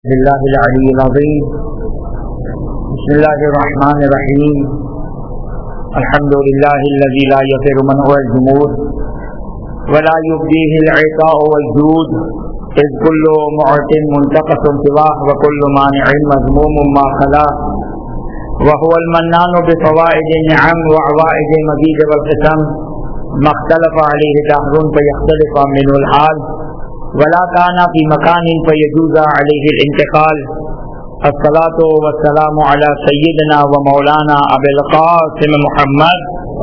بالله العلي العظيم. بسم الله الرحمن الرحيم. الحمد لله الذي لا يفر من هو الجمود ولا يبديه العطاء والجود، إذ كل معط منتقص سواه وكل مانع مذموم ما خلاه، وهو المنان بفوائد النعم وعوائد المزيد والقسم، ما اختلف عليه دهر فيختلف منه الحال، ولا كان في مكان فيجوز عليه الانتقال. الصلاة والسلام على سيدنا ومولانا أبي القاسم محمد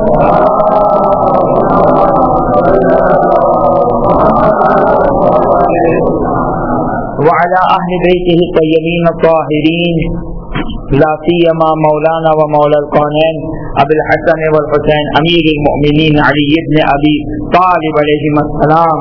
وعلى أهل بيته الطيبين الطاهرين، لا سيما مولانا ومولى القونين أبي الحسن والحسين أمير المؤمنين علي بن أبي طالب عليهما السلام.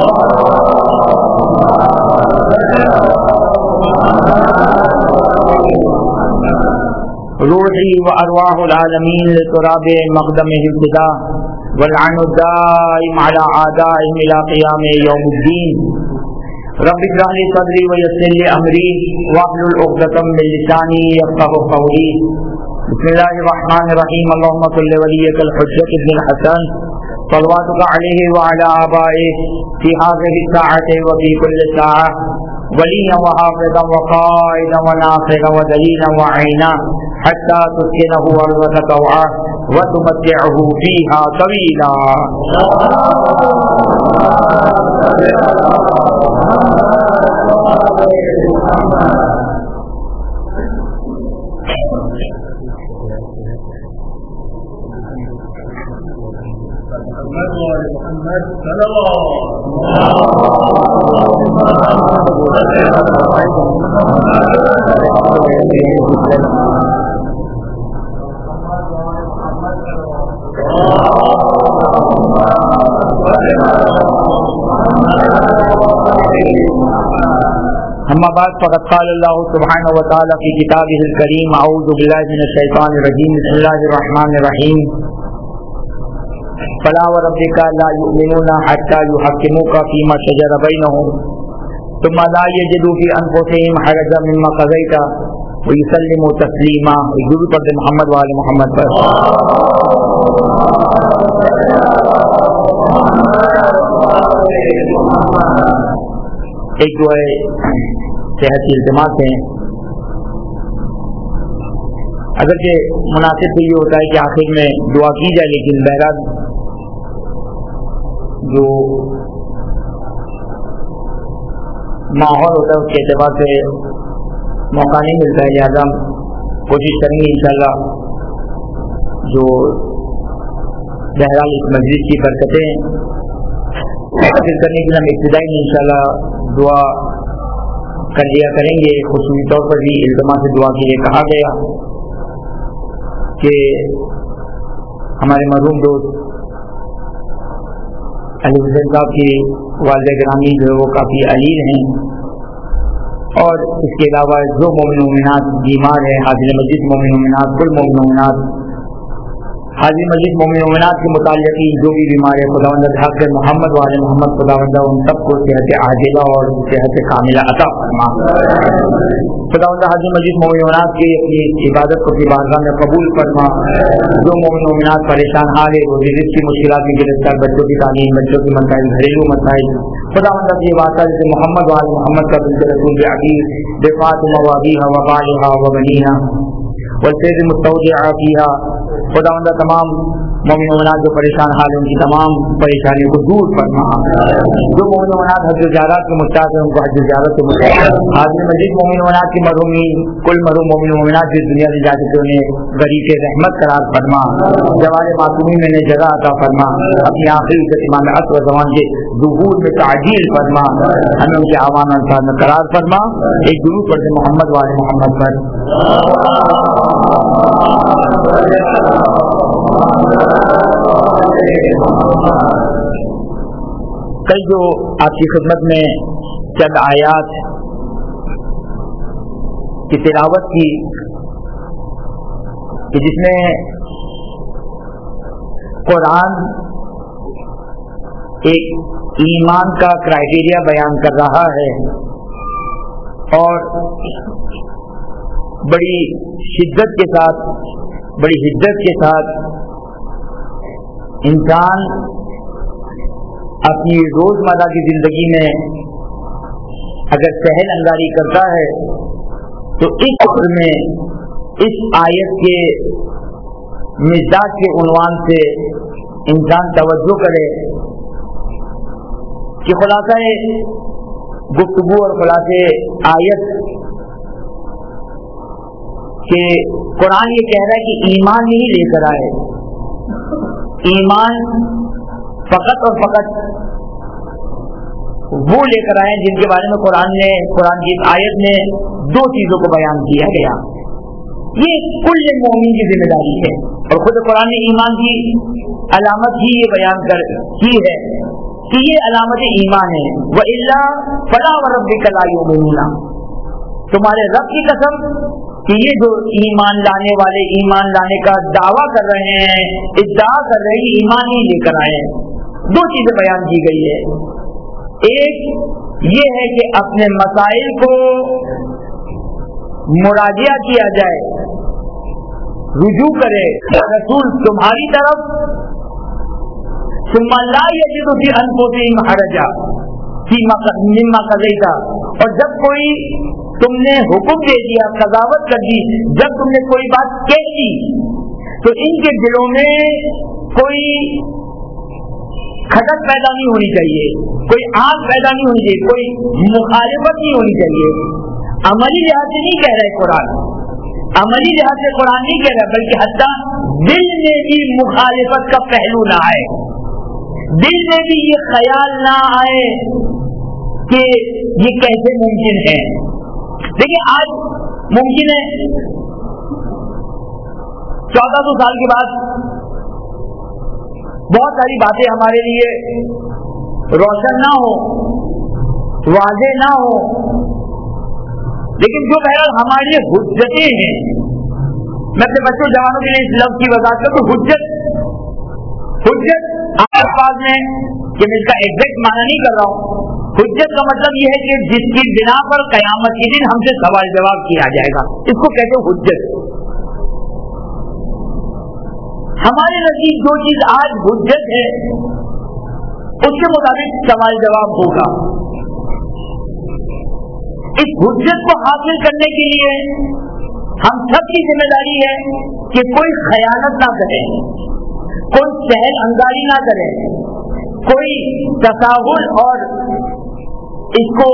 روحي وأرواح العالمين لتراب مقدمه ابتداء، واللعن الدائم على أعدائهم إلى قيام يوم الدين. رب اشرح لي صدري ويسر لي أمري واحلل عقدة من لساني يفقهوا قولي. بسم الله الرحمن الرحيم. اللهم صل وليك الحجة ابن الحسن صلواتك عليه وعلى آبائه في هذه الساعة وفي كل ساعة، وليا وحافظا وقائدا وناصرا ودليلا وعينا، حتى تسكنه أرضك طوعا وتمتعه فيها طويلا. محمد صلی اللہ اما بعد فقد قال الله سبحانه وتعالى في كتابه الكريم: اعوذ بالله من الشيطان الرجيم، بسم الله الرحمن الرحيم. فلا وربك لا يؤمنون حتى يحكموك فيما شجر بينهم ثم لا يجدوا في انفسهم حرجا مما قضيت ويسلموا تسليما. حضور پر محمد وآل محمد پر. ایک جو ہے صحت کی التماس ہیں، اگرچہ مناسب تو یہ ہوتا ہے کہ آخر میں دعا کی جائے، لیکن بہرحال جو ماحول ہوتا ہے اس کے اعتبار سے موقع نہیں ملتا ہے، لہٰذا ہم کوشش کریں گے انشاءاللہ جو بہرحال اس مجلس کی برکتیں حاصل کرنے کے لیے ہم ابتدائی میں انشاءاللہ دعا کر لیا کریں گے. خصوصی طور پر بھی التماس سے دعا کے لیے کہا گیا کہ ہمارے مرحوم دوست علی حسین صاحب کی والدہ گرامی جو ہے وہ کافی علیل ہیں، اور اس کے علاوہ جو مومن مومنات بیمار ہیں، حاضر مجلس مومن مومنات، کل مومن مومنات، حاضر مجلس مومن مومنات کے متعلق جو بھی بیمار ہے، خداوند حق محمد والے محمد خداوند ان سب کو صحت عاجلہ اور صحت کاملہ عطا فرما. خداوند حاضر مجلس مومن مومنات کی اپنی عبادت کو اپنی بارگاہ میں قبول فرما. جو مومن مومنات پریشان حال ہے، وہ رزق کی مشکلات میں گرفتار، بچوں کی تعلیم، بچوں کی مسائل، گھریلو مسائل، خداوند کی واسطہ جیسے محمد والے محمد کا بنت رسول عزیز بفات مواضیہ وبالہا وبنیہا والفیض مستودع فیہا. خداوند تمام مومن مومنات جو پریشان حال ہیں ان کی تمام پریشانیوں کو دور فرما. جو مومن مومنات حج زیارت کے محتاج ہیں ان کو حج زیارت سے محتاج. حاضر مجید مومن مومنات کی مرحومین، کل مرحوم مومن مومنات جس دنیا سے جا چکے انہیں غریب رحمت قرار فرما. جوال معصومین میں انہیں جگہ عطا فرما. اپنی آخری امام عصر و زمان کے ظہور میں تعجیل فرما. ہمیں ان کے عوام انصار میں قرار فرما. ایک درود پڑھتے محمد والے محمد پر. کل جو آپ کی خدمت میں چند آیات کی تلاوت کی کہ جس میں قرآن ایک ایمان کا کرائیٹیریا بیان کر رہا ہے اور بڑی شدت کے ساتھ، بڑی حدت کے ساتھ انسان اپنی روزمرہ کی زندگی میں اگر سہل انگاری کرتا ہے تو اس وقت میں اس آیت کے مزاج کے عنوان سے انسان توجہ کرے کہ خلاصہ گفتگو اور خلاصے آیت کہ قرآن یہ کہہ رہا ہے کہ ایمان نہیں لے کر آئے، ایمان فقط اور فقط وہ لے کر آئے جن کے بارے میں قرآن کی آیت میں دو چیزوں کو بیان کیا گیا. یہ کل مومن کی ذمہ داری ہے، اور خود قرآن نے ایمان کی علامت ہی یہ بیان کی ہے کہ یہ علامت ایمان ہے. وَإِلَّا فَلَا وَرَبِّكَ لَا يُؤْمِنُونَ، تمہارے رب کی قسم کہ یہ جو ایمان لانے والے ایمان لانے کا دعویٰ کر رہے ہیں، ادعا کر رہے ہیں، ایمان ہی لے کر آئے. دو چیزیں بیان کی گئی ہے. ایک یہ ہے کہ اپنے مسائل کو مراجعہ کیا جائے، رجوع کرے رسول تمہاری طرف، ثم لا یجد فی انفسہم حرجا مما قضیت، اور جب کوئی تم نے حکم دے دیا، قضاوت کر دی، جب تم نے کوئی بات کہہ دی تو ان کے دلوں میں کوئی کھٹک پیدا نہیں ہونی چاہیے، کوئی آگ پیدا نہیں ہونی چاہیے، کوئی مخالفت نہیں ہونی چاہیے. عملی لحاظ سے نہیں کہہ رہے قرآن، عملی لحاظ سے قرآن نہیں کہہ رہا، بلکہ حتیٰ دل میں بھی مخالفت کا پہلو نہ آئے، دل میں بھی یہ خیال نہ آئے کہ یہ کیسے ممکن ہے. دیکھیں آج ممکن ہے 1400 سال کے بعد بہت ساری باتیں ہمارے لیے روشن نہ ہو، واضح نہ ہو، لیکن جو بہرحال ہمارے لیے حجتیں ہیں. میں اپنے بچوں جوانوں کے لیے اس لفظ کی وضاحت کروں تو حجت الفاظ میں کہ میں اس کا ایگزیکٹ معنی نہیں کر رہا ہوں. حجت کا مطلب یہ ہے کہ جس کی بنا پر قیامت کے دن ہم سے سوال جواب کیا جائے گا، اس کو کہتے ہیں حجت. ہمارے نزدیک جو چیز آج حجت ہے اس کے مطابق سوال جواب ہوگا. اس حجت کو حاصل کرنے کے لیے ہم سب کی ذمہ داری ہے کہ کوئی خیانت نہ کرے، کوئی سہل انگاری نہ کرے، کوئی تساہل اور اس کو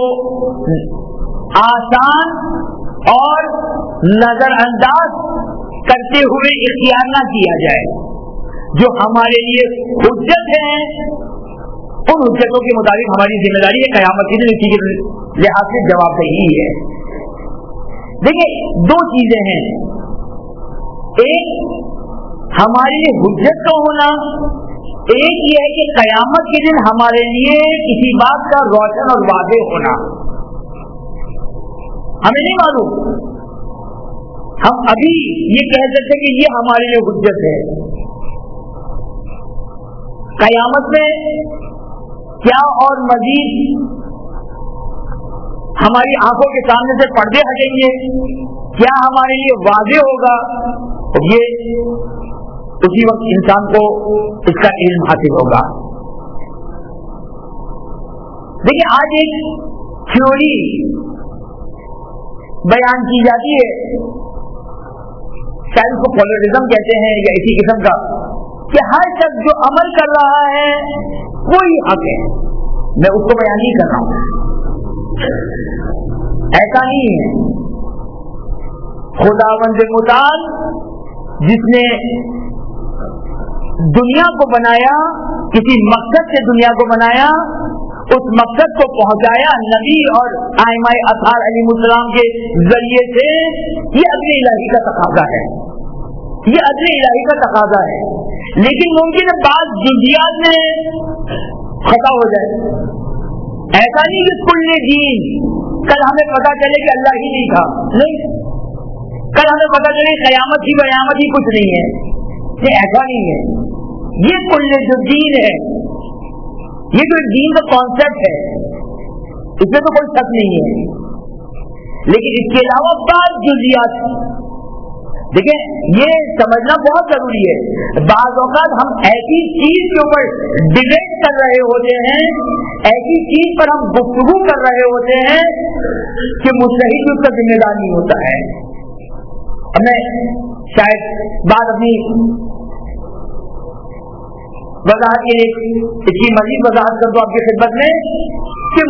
آسان اور نظر انداز کرتے ہوئے اختیار نہ کیا جائے. جو ہمارے لیے حجت ہے ان حجتوں کے مطابق ہماری ذمہ داری ہے قیامت کے دن اسی کے لحاظ سے جواب دہی ہے. دیکھیں دو چیزیں ہیں، ایک ہمارے لیے حجت کا ہونا، ایک یہ ہے کہ قیامت کے دن ہمارے لیے کسی بات کا روشن اور واضح ہونا. ہمیں نہیں معلوم، ہم ابھی یہ کہہ سکتے کہ یہ ہمارے لیے حجت ہے. قیامت میں کیا اور مزید ہماری آنکھوں کے سامنے سے پردے ہٹیں گے، کیا ہمارے لیے واضح ہوگا، یہ اسی وقت انسان کو اس کا علم حاصل ہوگا. دیکھیں آج ایک تھیوری بیان کی جاتی ہے، شاید اس کو پولرزم کہتے ہیں یا اسی قسم کا، کہ ہر شخص جو عمل کر رہا ہے وہی حق ہے. میں اس کو بیان نہیں کر رہا ہوں، ایسا نہیں ہے. خداوند متعال جس نے دنیا کو بنایا، کسی مقصد سے دنیا کو بنایا، اس مقصد کو پہنچایا نبی اور ائمہ اطہار علیہ السلام کے ذریعے سے. یہ عدل الہی کا تقاضا ہے، یہ عدل الہی کا تقاضا ہے. لیکن ممکن ہے بعض جزیات میں خطا ہو جائے. ایسا نہیں کہ کل دین کل ہمیں پتا چلے کہ اللہ ہی نہیں تھا، نہیں، کل ہمیں پتا چلے قیامت ہی کچھ نہیں ہے، یہ ایسا نہیں ہے. یہ کل جو دین ہے، یہ جو دین کا کانسیپٹ ہے، اس میں تو کوئی شک نہیں ہے. لیکن اس کے علاوہ بعض جزیات. دیکھیں یہ سمجھنا بہت ضروری ہے. بعض اوقات ہم ایسی چیز کے اوپر ڈبیٹ کر رہے ہوتے ہیں, ایسی چیز پر ہم گفتگو کر رہے ہوتے ہیں کہ مجتہد اس کا ذمہ دار نہیں ہوتا ہے. میں شاید بات اپنی وضاحت کے لیے اس کی مزید وضاحت کر دوں آپ کی خدمت میں کہ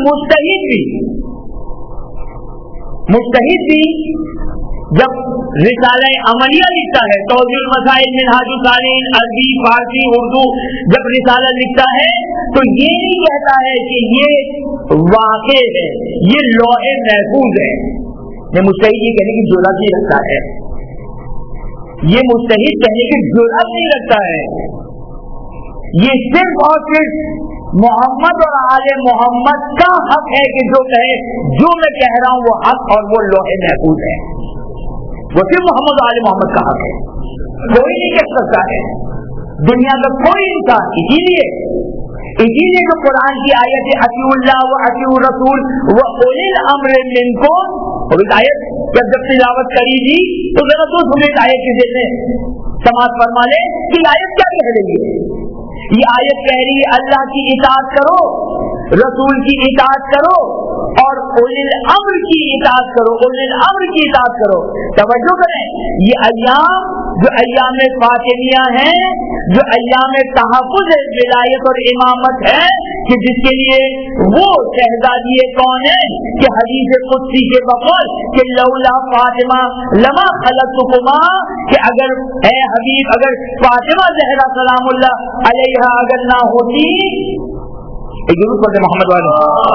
مجتہد بھی جب رسالہ عملیہ لکھتا ہے, توضیح المسائل منہاج الصالحین عربی فارسی اردو, جب رسالہ لکھتا ہے تو یہ نہیں کہتا ہے کہ یہ واقع ہے, یہ لوح محفوظ ہے. یہ مجتہد یہ کہنے کی جرأت نہیں رکھتا ہے, یہ مجتہد کہنے کی جرأت نہیں رکھتا ہے. یہ صرف اور صرف محمد اور آل محمد کا حق ہے کہ جو کہے جو میں کہہ رہا ہوں وہ حق اور وہ لوح محفوظ ہے. وہ صرف محمد اور آل محمد کا حق ہے, کوئی نہیں کہہ سکتا ہے دنیا کا کوئی انسان. اسی لیے جو قرآن کی آیت ہے اطیعوا اللہ و اطیعوا الرسول و اولی الامر منکم, وہ آیت جب تلاوت کری تھی تو ذرا تو سنیں آیت کے ذہن میں سماعت فرما لیں کہ آیت کیا کہہ رہی ہے. یہ آیت کہہ رہی ہے اللہ کی اطاعت کرو, رسول کی اطاعت کرو اور اولی الامر کی اطاعت کرو, اولی الامر کی اطاعت کرو. توجہ کریں, یہ ایام جو ایام فاطمیہ ہیں, جو ایام تحفظ ولایت اور امامت ہے, کہ جس کے لیے وہ شہزادی کون ہے کہ حدیث قدسی کے بقول کہ لولا فاطمہ لما خلقتکما, کہ اگر اے حبیب اگر فاطمہ زہرا سلام اللہ علیہا اگر نہ ہوتی, ضرور پڑھتے محمد والے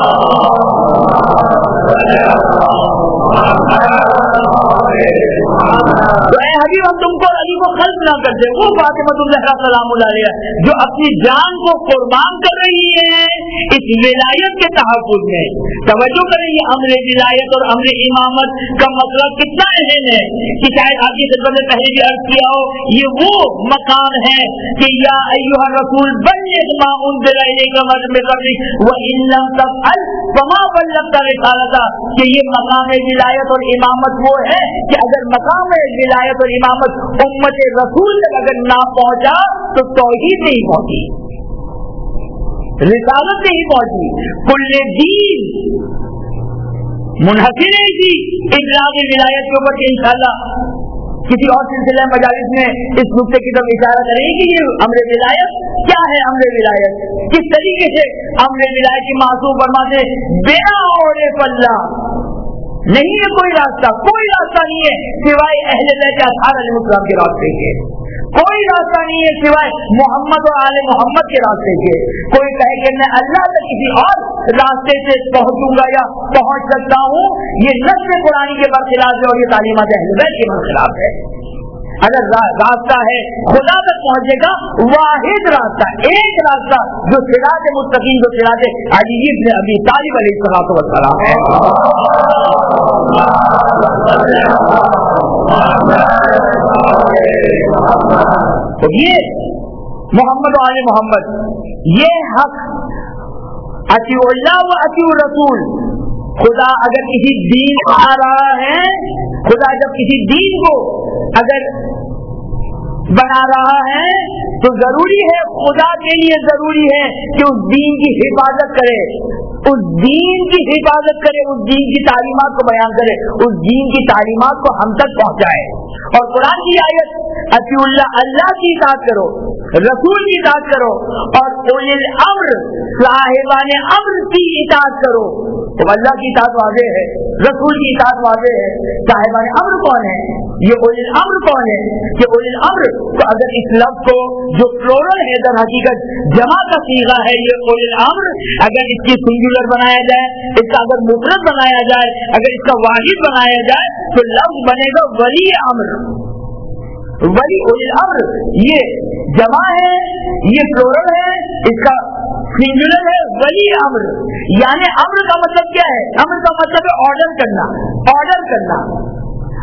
تو اے حبیب ہم تم کو علی کو خلق نہ کرتے, وہ فاطمہ الزہرا سلام اللہ علیہ جو اپنی جان کو قربان کر رہی ہے اس ولایت کے تحفظ میں. توجہ کریں, یہ امر ولایت اور امر امامت کا مطلب کتنا اہم ہے کہ شاید آپ کی خدمت میں پہلے بھی عرض کیا ہو, یہ وہ مقام ہے کہ یا ایھا الرسول بلغ ما انزل الیک من ربک وان لم تفعل فما بلغت رسالتہ, کہ یہ مقام ولایت اور امامت وہ ہے کہ اگر مقام ولایت اور امامت امت رسول تک اگر نہ پہنچا تو توحید نہیں پہنچی, رسالت نہیں پہنچی. کل دین منحصر ہے اسی ابلاغ ولایت کے اوپر کہ انشاءاللہ کسی اور سلسلہ مجالس میں اس نقطے کی طرف اشارہ کریں کہ یہ امر ولایت کیا ہے, امر ولایت کس طریقے سے امر ولایت کی معصوم فرماتے بنا اور اللہ نہیں ہے کوئی راستہ نہیں ہے سوائے اہل بیت اطہار علیہ السلام کے راستے کے, کوئی راستہ نہیں ہے سوائے محمد اور آل محمد کے راستے کے. کوئی کہے کہ میں اللہ تک کسی اور راستے سے پہنچوں گا یا پہنچ سکتا ہوں, یہ نص قرآن کے برخلاف ہے اور یہ تعلیمات اہل بیت کے برخلاف ہے. اگر راستہ ہے خدا تک پہنچے گا, واحد راستہ, ایک راستہ جو صراط مستقیم, جو صراط علی بن ابی طالب علیہ السلام ہے. تو یہ محمد و آل محمد یہ حق اطیعوا اللہ و اطیعوا الرسول. خدا اگر کسی دین آ رہا ہے, خدا جب کسی دین کو اگر بنا رہا ہے تو ضروری ہے, خدا کے لیے ضروری ہے کہ اس دین کی حفاظت کرے, اس دین کی حفاظت کرے, اس دین کی تعلیمات کو بیان کرے, اس دین کی تعلیمات کو ہم تک پہنچائے. اور قرآن کی آیت اطیعوا اللہ, اللہ کی اطاعت کرو, رسول کی اطاعت کرو اور اولی الامر صاحبان امر کی اطاعت کرو. تو اللہ کی اطاعت واضح ہے, رسول کی اطاعت واضح ہے. صاحبان امر کون ہے, یہ اولی الامر کون ہے, کہ اولی الامر تو اگر اس لفظ کو جو پلورل ہے در حقیقت جمع کا صیغہ ہے یہ اولی الامر, اگر اس کی سنگولر بنایا جائے, اس کا اگر مفرد بنایا جائے, اگر اس کا واحد بنایا جائے تو لفظ بنے گا ولی امر. ولی اولی الامر یہ جمع ہے, یہ پلورل ہے, اس کا سنگولر ہے ولی امر. یعنی امر کا مطلب کیا ہے, امر کا مطلب ہے آرڈر کرنا, آرڈر کرنا.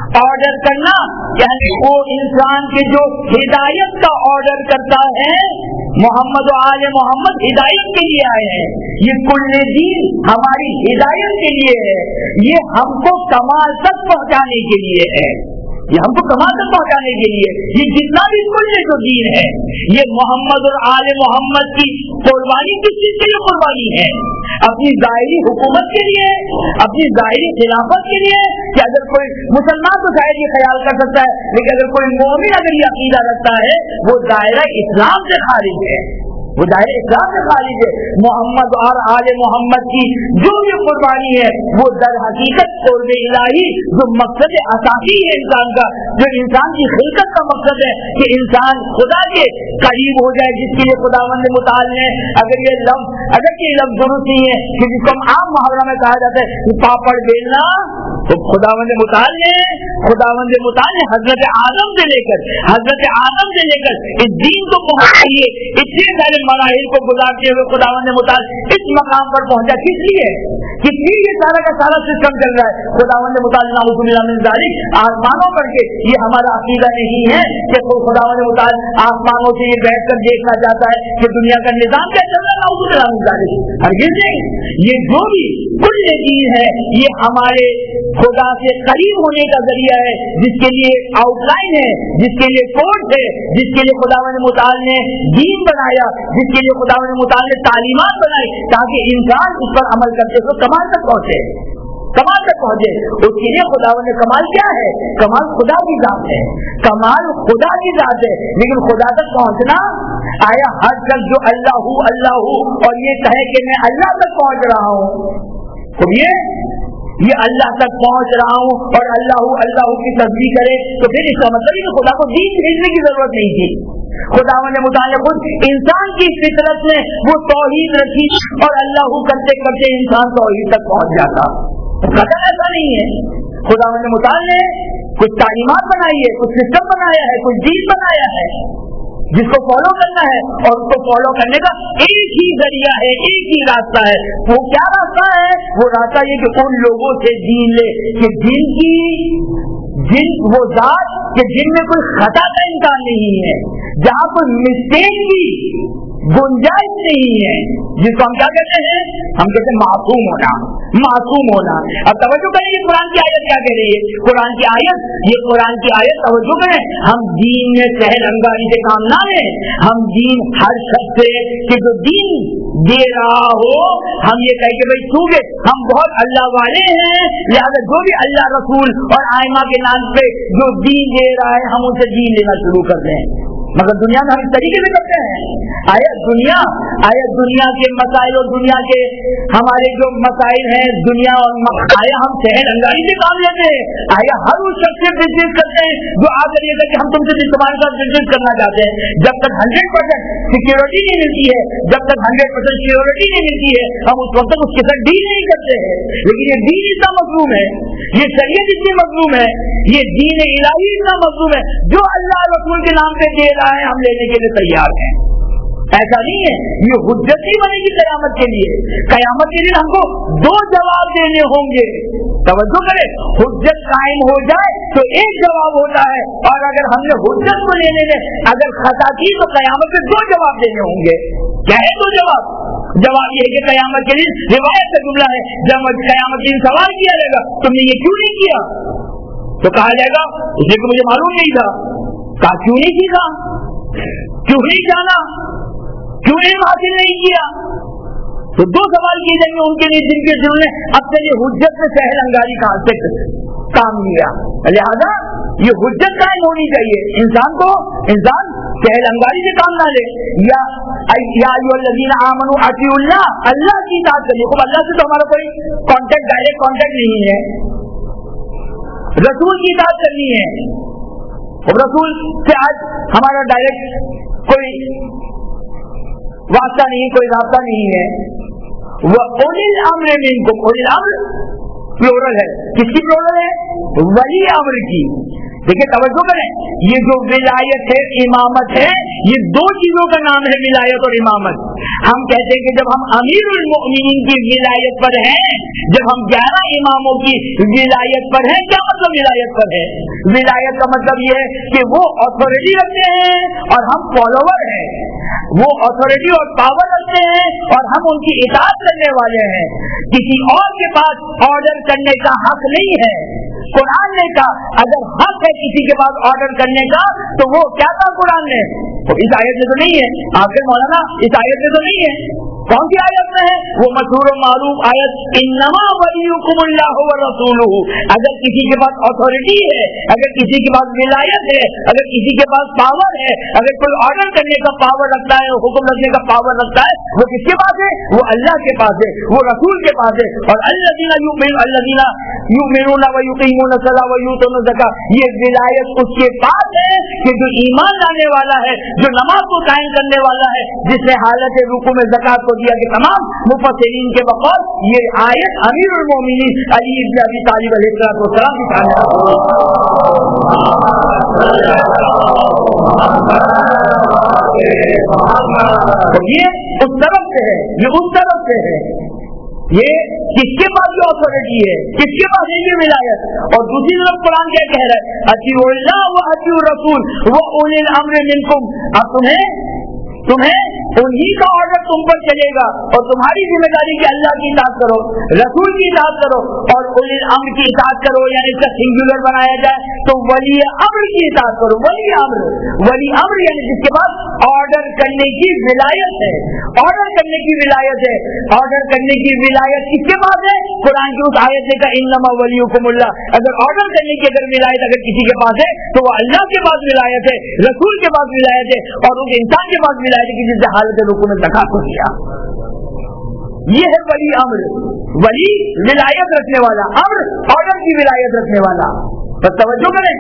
آرڈر کرنا یعنی وہ انسان کے جو ہدایت کا آرڈر کرتا ہے. محمد و آل محمد ہدایت کے لیے آئے ہیں. یہ کل دین ہماری ہدایت کے لیے ہے. یہ ہم کو کمال تک پہنچانے کے لیے ہے. یہ ہم کو کمال تک پہنچانے کے لیے یہ جتنا بھی کل جو دین ہے یہ محمد اور آل محمد کی قربانی کس چیز کے لیے قربانی ہے؟ اپنی ظاہری حکومت کے لیے, اپنی ظاہری خلافت کے لیے. کہ اگر کوئی مسلمان تو شاید یہ خیال کر سکتا ہے, لیکن اگر کوئی مومن اگر یہ عقیدہ رکھتا ہے وہ دائرہ اسلام سے خارج ہے, وہ دائرہ اسلام سے خارج ہے. محمد اور آل محمد کی جو بھی قربانی ہے وہ در حقیقت قرب الہی جو مقصد اساسی ہے انسان کا, جو انسان کی خلقت کا مقصد ہے کہ انسان خدا کے قریب ہو جائے, جس کے لیے خداوند متعال نے اگر یہ لفظ درست نہیں ہے کہ جس کو ہم عام محاورہ میں کہا جاتا ہے پاپڑ بیلنا, تو خداوند متعال نے حضرت آدم سے لے کر اس دین کو پہنچنے کے لیے اتنے سارے مراحل کو گزارتے ہوئے خداوند متعال اس مقام پر پہنچا. کس لیے یہ سارا کا سارا سسٹم چل رہا ہے. خداوند متعال نعوذ باللہ من ذالک آسمانوں پر کے یہ ہمارا عقیدہ نہیں ہے کہ خداوند متعال آسمانوں سے یہ بیٹھ کر دیکھنا چاہتا ہے کہ دنیا کا نظام کیا چل رہا ہے. نعوذ باللہ من ذالک ہرگز نہیں. یہ جو بھی کل دین ہے یہ ہمارے خدا سے قریب ہونے کا ذریعہ ہے, جس کے لیے آؤٹ لائن ہے, جس کے لیے کوڈ ہے, جس کے لیے خداوند متعال نے دین بنایا, جس کے لیے خداوند متعال نے تعلیمات بنائی تاکہ انسان اس پر عمل کرتے ہوئے کمال تک پہنچے. اس کے لیے خداوند کمال کیا ہے؟ کمال خدا کی ذات ہے, کمال خدا کی ذات ہے. لیکن خدا تک پہنچنا آیا ہر شخص جو اللہ اور یہ کہے کہ میں اللہ تک پہنچ رہا ہوں, تو یہ اللہ تک پہنچ رہا ہوں اور اللہ کی تصدیق کرے, تو پھر اس کا مطلب ہے کہ خدا کو دین بھیجنے کی ضرورت نہیں تھی. خداوند متعال خود انسان کی فطرت میں وہ توحید رکھی اور اللہ کرتے کرتے انسان توحید تک پہنچ جاتا. قطع ایسا نہیں ہے. خداوند متعال نے کچھ تعلیمات بنائی ہے, کچھ سسٹم بنایا ہے, کچھ دین بنایا ہے جس کو فالو کرنا ہے, اور اس کو فالو کرنے کا ایک ہی ذریعہ ہے, ایک ہی راستہ ہے. وہ کیا راستہ ہے؟ وہ راستہ یہ کہ ان لوگوں سے دین لے کہ وہ ذات کہ جن میں کوئی خطا کا امکان نہیں ہے, جہاں کوئی مسٹیک کی گنجائش نہیں ہے, جس کو ہم کیا کہتے ہیں؟ ہم کہتے ہیں معصوم ہونا. اب توجہ کریں کہ قرآن کی آیت کیا کہہ رہی ہے. قرآن کی آیت توجہ کریں. ہم دین میں سہل انگاری سے کام نہ لیں. ہم دین ہر شخص سے کہ جو دین دے رہا ہو ہم یہ کہیں کہ بھائی چونکہ ہم بہت اللہ والے ہیں لہذا جو بھی اللہ رسول اور آئمہ کے نام پہ جو دین دے رہا ہے ہم ان سے دین لینا شروع کر دیں. مگر دنیا میں ہم اس طریقے سے کرتے ہیں. آیا دنیا کے مسائل اور دنیا کے ہمارے جو مسائل ہیں دنیا اور آیا ہم سہل انگاری سے کام لیتے ہیں. آیا ہر اس شخص سے بزنس کرتے ہیں جو آ کر یہ کہ ہم تم سے تمہارے ساتھ بزنس کرنا چاہتے ہیں. جب تک 100% سیکورٹی نہیں ملتی ہے, جب تک 100% سیکورٹی نہیں ملتی ہے ہم اس وقت تک اس کے ساتھ ڈیل نہیں کرتے ہیں. لیکن یہ دین اتنا مظلوم ہے, یہ شریعت اتنی مظلوم ہے, یہ دین الہی اتنا مظلوم ہے, جو اللہ رسول کے نام پہ دے رہا ہے ہم لینے کے لیے تیار ہیں. ایسا نہیں ہے. یہ حجت نہیں بنے گی قیامت کے لیے. قیامت کے دن ہم کو 2 جواب دینے ہوں گے. توجہ کریں, حجت قائم ہو جائے تو ایک جواب ہوتا ہے, اور اگر ہم نے حجت کو لینے میں اگر خطا کی تو قیامت کے 2 جواب دینے ہوں گے. کیا ہے 2 جواب؟ جواب یہ ہے کہ قیامت کے دن روایت کا جملہ ہے, جب قیامت کے دن سوال کیا جائے گا تم نے یہ کیوں نہیں کیا, تو کہا جائے گا اس لیے کہ مجھے معلوم نہیں تھا. کہا کیوں نہیں سیکھا, کیوں نہیں جانا, کیوں علم حاصل نہیں کیا؟ تو 2 سوال کیے جائیں گے ان کے لیے جن کے دل نے اب سے یہ حجت سے سہل انگاری کہاں سے کام لیا. لہذا یہ حجت قائم ہونی چاہیے. انسان سہل انگاری سے کام نہ لے. یا ایھا الذین آمنوا اطیعوا اللہ, اللہ کی اطاعت کریے. خوب اللہ سے تو ہمارا کوئی ڈائریکٹ کانٹیکٹ نہیں ہے, رسول کی اطاعت کرنی ہے. رسول سے آج ہمارا ڈائریکٹ کوئی واسطہ نہیں, کوئی رابطہ نہیں ہے. وَأُولِي الْأَمْرِ مِنْكُمْ, اُولِي الْأَمْر پلورل ہے. کس کی پلورل ہے؟ ولی امر کی. دیکھیں توجہ کریں, یہ جو ولایت ہے امامت ہے یہ دو چیزوں کا نام ہے ولایت اور امامت. ہم کہتے ہیں کہ جب ہم امیر المؤمنین کی ولایت پر ہیں, جب ہم 11 اماموں کی ولایت پر ہیں, کیا مطلب ولایت پر ہے؟ ولایت کا مطلب یہ ہے کہ وہ اتھارٹی رکھتے ہیں اور ہم فالوور ہیں, وہ اتھارٹی اور پاور رکھتے ہیں اور ہم ان کی اطاعت کرنے والے ہیں. کسی اور کے پاس آرڈر کرنے کا حق نہیں ہے. قرآن نے کہا اگر حق ہے کسی کے پاس آرڈر کرنے کا تو وہ کیا تھا قرآن نے؟ تو اس آیت میں تو نہیں ہے. آخر مولانا اس آیت میں تو نہیں ہے. کون سی آیت میں ہے؟ وہ مشہور و معروف آیت انما ولیکم اللہ ورسولہ. اگر کسی کے پاس اتھارٹی ہے, اگر کسی کے پاس ولایت ہے, اگر کسی کے پاس پاور ہے, اگر کوئی آرڈر کرنے کا پاور رکھتا ہے, حکم رکھنے کا پاور رکھتا ہے, وہ کس کے پاس ہے؟ وہ اللہ کے پاس ہے, وہ رسول کے پاس ہے. اور الذین یؤمنون ویقیمون الصلاۃ ویؤتون الزکاۃ, یہ ولایت اس کے پاس ہے کہ جو ایمان لانے والا ہے, جو نماز کو قائم کرنے والا ہے, جس نے حالت رکوع میں زکات کو دیا. کہ تمام مفسرین کے بقول یہ آیت امیر المومنین علی بن ابی طالب علیہ السلام کی شان ہے. یہ اس طرف سے ہے, یہ اس طرف سے ہے. یہ کس کے پاس جو اتھارٹی ہے, کس کے پاس ہے یہ ولایت. اور دوسری طرف قرآن کیا کہہ رہا ہے؟ اطیعوا اللہ واطیعوا الرسول واولی الامر منکم. اب تمہیں انہی کا آرڈر تم پر چلے گا اور تمہاری ذمہ داری کہ اللہ کی اطاعت کرو, رسول کی اطاعت کرو اور اولی الامر کی اطاعت کرو. یعنی اس کا سنگولر بنایا جائے تو ولی امر کی اطاعت کرو. ولی امر یعنی جس کے پاس آرڈر کرنے کی ولایت ہے. آرڈر کرنے کی ولایت ہے. آرڈر کرنے کی ولایت کس کے پاس ہے؟ قرآن کی اس آیت نے کہا انما ولیکم اللہ. اگر آرڈر کرنے کی اگر ولایت اگر کسی کے پاس ہے تو وہ اللہ کے پاس ولایت ہے, رسول کے پاس ولایت ہے اور اس انسان کے پاس ولایت ہے کہ جس نے حالت رکوع میں زکات کو دیا. یہ ہے ولی امر. ولی ولایت رکھنے والا, امر آرڈر کی ولایت رکھنے والا. بس توجہ کریں,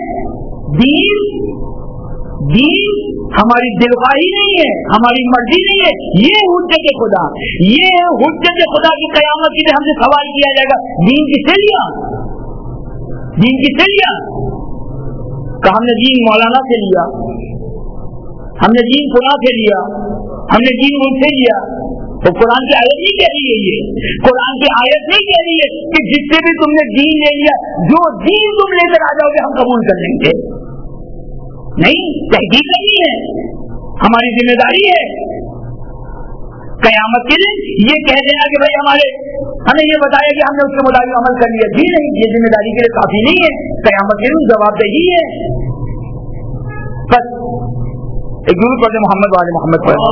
دین ہماری دلخواہی نہیں ہے, ہماری مرضی نہیں ہے. یہ حجت خدا, یہ حجت خدا کی قیامت کے لیے ہم سے سوال کیا جائے گا دین کس سے لیا, دین کس سے لیا؟ کہ ہم نے دین مولانا سے لیا, ہم نے دین فلاں سے لیا, ہم نے دین ان سے لیا. تو قرآن کی آیت نہیں کہہ رہی ہے, یہ قرآن کی آیت نہیں کہہ رہی ہے کہ جس سے بھی تم نے دین لے لیا, جو دین تم لے کر آ جاؤ گے ہم قبول کر لیں گے. نہیں, تحقیق نہیں ہے, ہماری ذمہ داری ہے قیامت کے دن یہ کہہ دینا کہ بھائی ہمیں یہ بتایا کہ ہم نے اس کے مطابق عمل کر لیا. جی نہیں, یہ ذمہ داری کے لیے کافی نہیں ہے. قیامت کے دن جواب دہی ہے. بس ایک درود پڑھتے محمد والے محمد پر.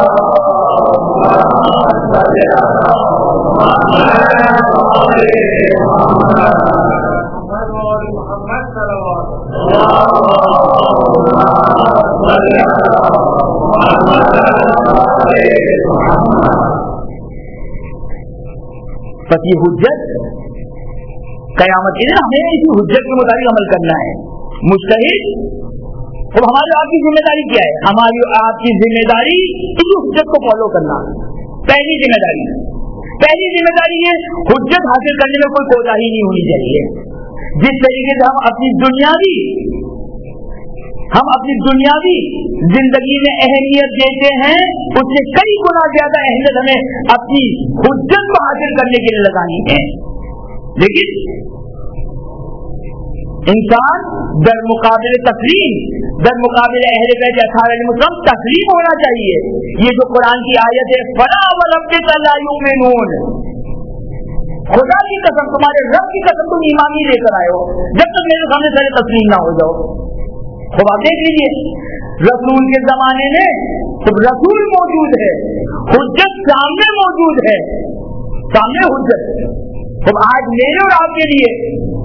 بس یہ حجت قیامت کے دن ہمیں اسی حجت کے مطابق عمل کرنا ہے. مجتہد تو ہماری آپ کی ذمہ داری کیا ہے؟ ہماری آپ کی ذمہ داری اسی حجت کو فالو کرنا. پہلی ذمہ داری یہ حجت حاصل کرنے میں کوئی کوتاہی نہیں ہونی چاہیے. جس طریقے سے ہم اپنی دنیاوی زندگی میں اہمیت دیتے ہیں اس سے کئی گنا زیادہ اہمیت ہمیں اپنی حجت کو حاصل کرنے کے لیے لگانی ہے. لیکن انسان در مقابل تسلیم, در مقابل اہل بیت اصحاب علیہ السلام تسلیم ہونا چاہیے. یہ جو قرآن کی آیت ہے فلا وربک لا یؤمنون, خدا کی قسم, تمہارے رب کی قسم تم ایمان نہیں لے کر آئے ہو جب تک میرے سامنے سے تسلیم نہ ہو جاؤ. خب آپ دیکھ لیجیے رسول کے زمانے میں رسول موجود ہے, حجت سامنے موجود ہے, سامنے حجت. خب آج میرے اور آپ کے لیے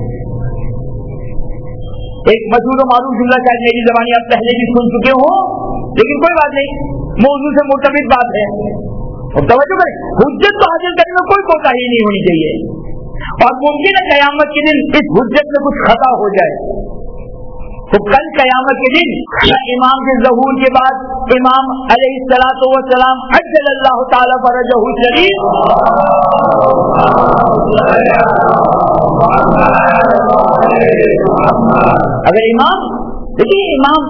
ایک مشہور و معروف جملہ شاید میری زبانی آپ پہلے بھی سن چکے ہوں, لیکن کوئی بات نہیں, موضوع سے مرتبط بات ہے. اور توجہ کریں, حجت کو حاصل کرنے میں کوئی کوتاہی نہیں ہونی چاہیے. اور ممکن ہے قیامت کے دن اس حجت میں کچھ خطا ہو جائے. تو کل قیامت کے دن امام کے ظہور کے بعد امام علیہ الصلوۃ والسلام عجل اللہ تعالی فرجہ الشریف اگر امام لیکن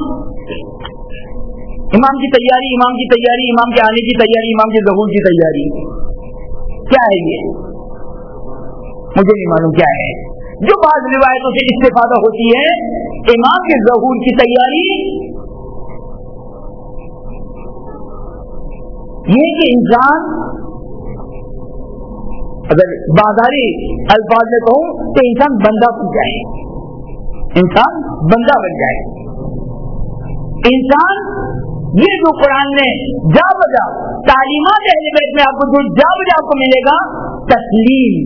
امام کی تیاری، امام کی تیاری، امام کے آنے کی تیاری، امام کے ظہور کی تیاری کیا ہے یہ مجھے نہیں معلوم کیا ہے. جو بعض روایتوں سے استفادہ ہوتی ہے امام کے ظہور کی تیاری یہ کہ انسان اگر بازاری الفاظ میں کہوں تو انسان بندہ بن جائے، انسان بندہ بن جائے. انسان یہ جو قرآن میں جا بجا تعلیمات اہل بیت میں آپ کو جو جا بجا آپ کو ملے گا تسلیم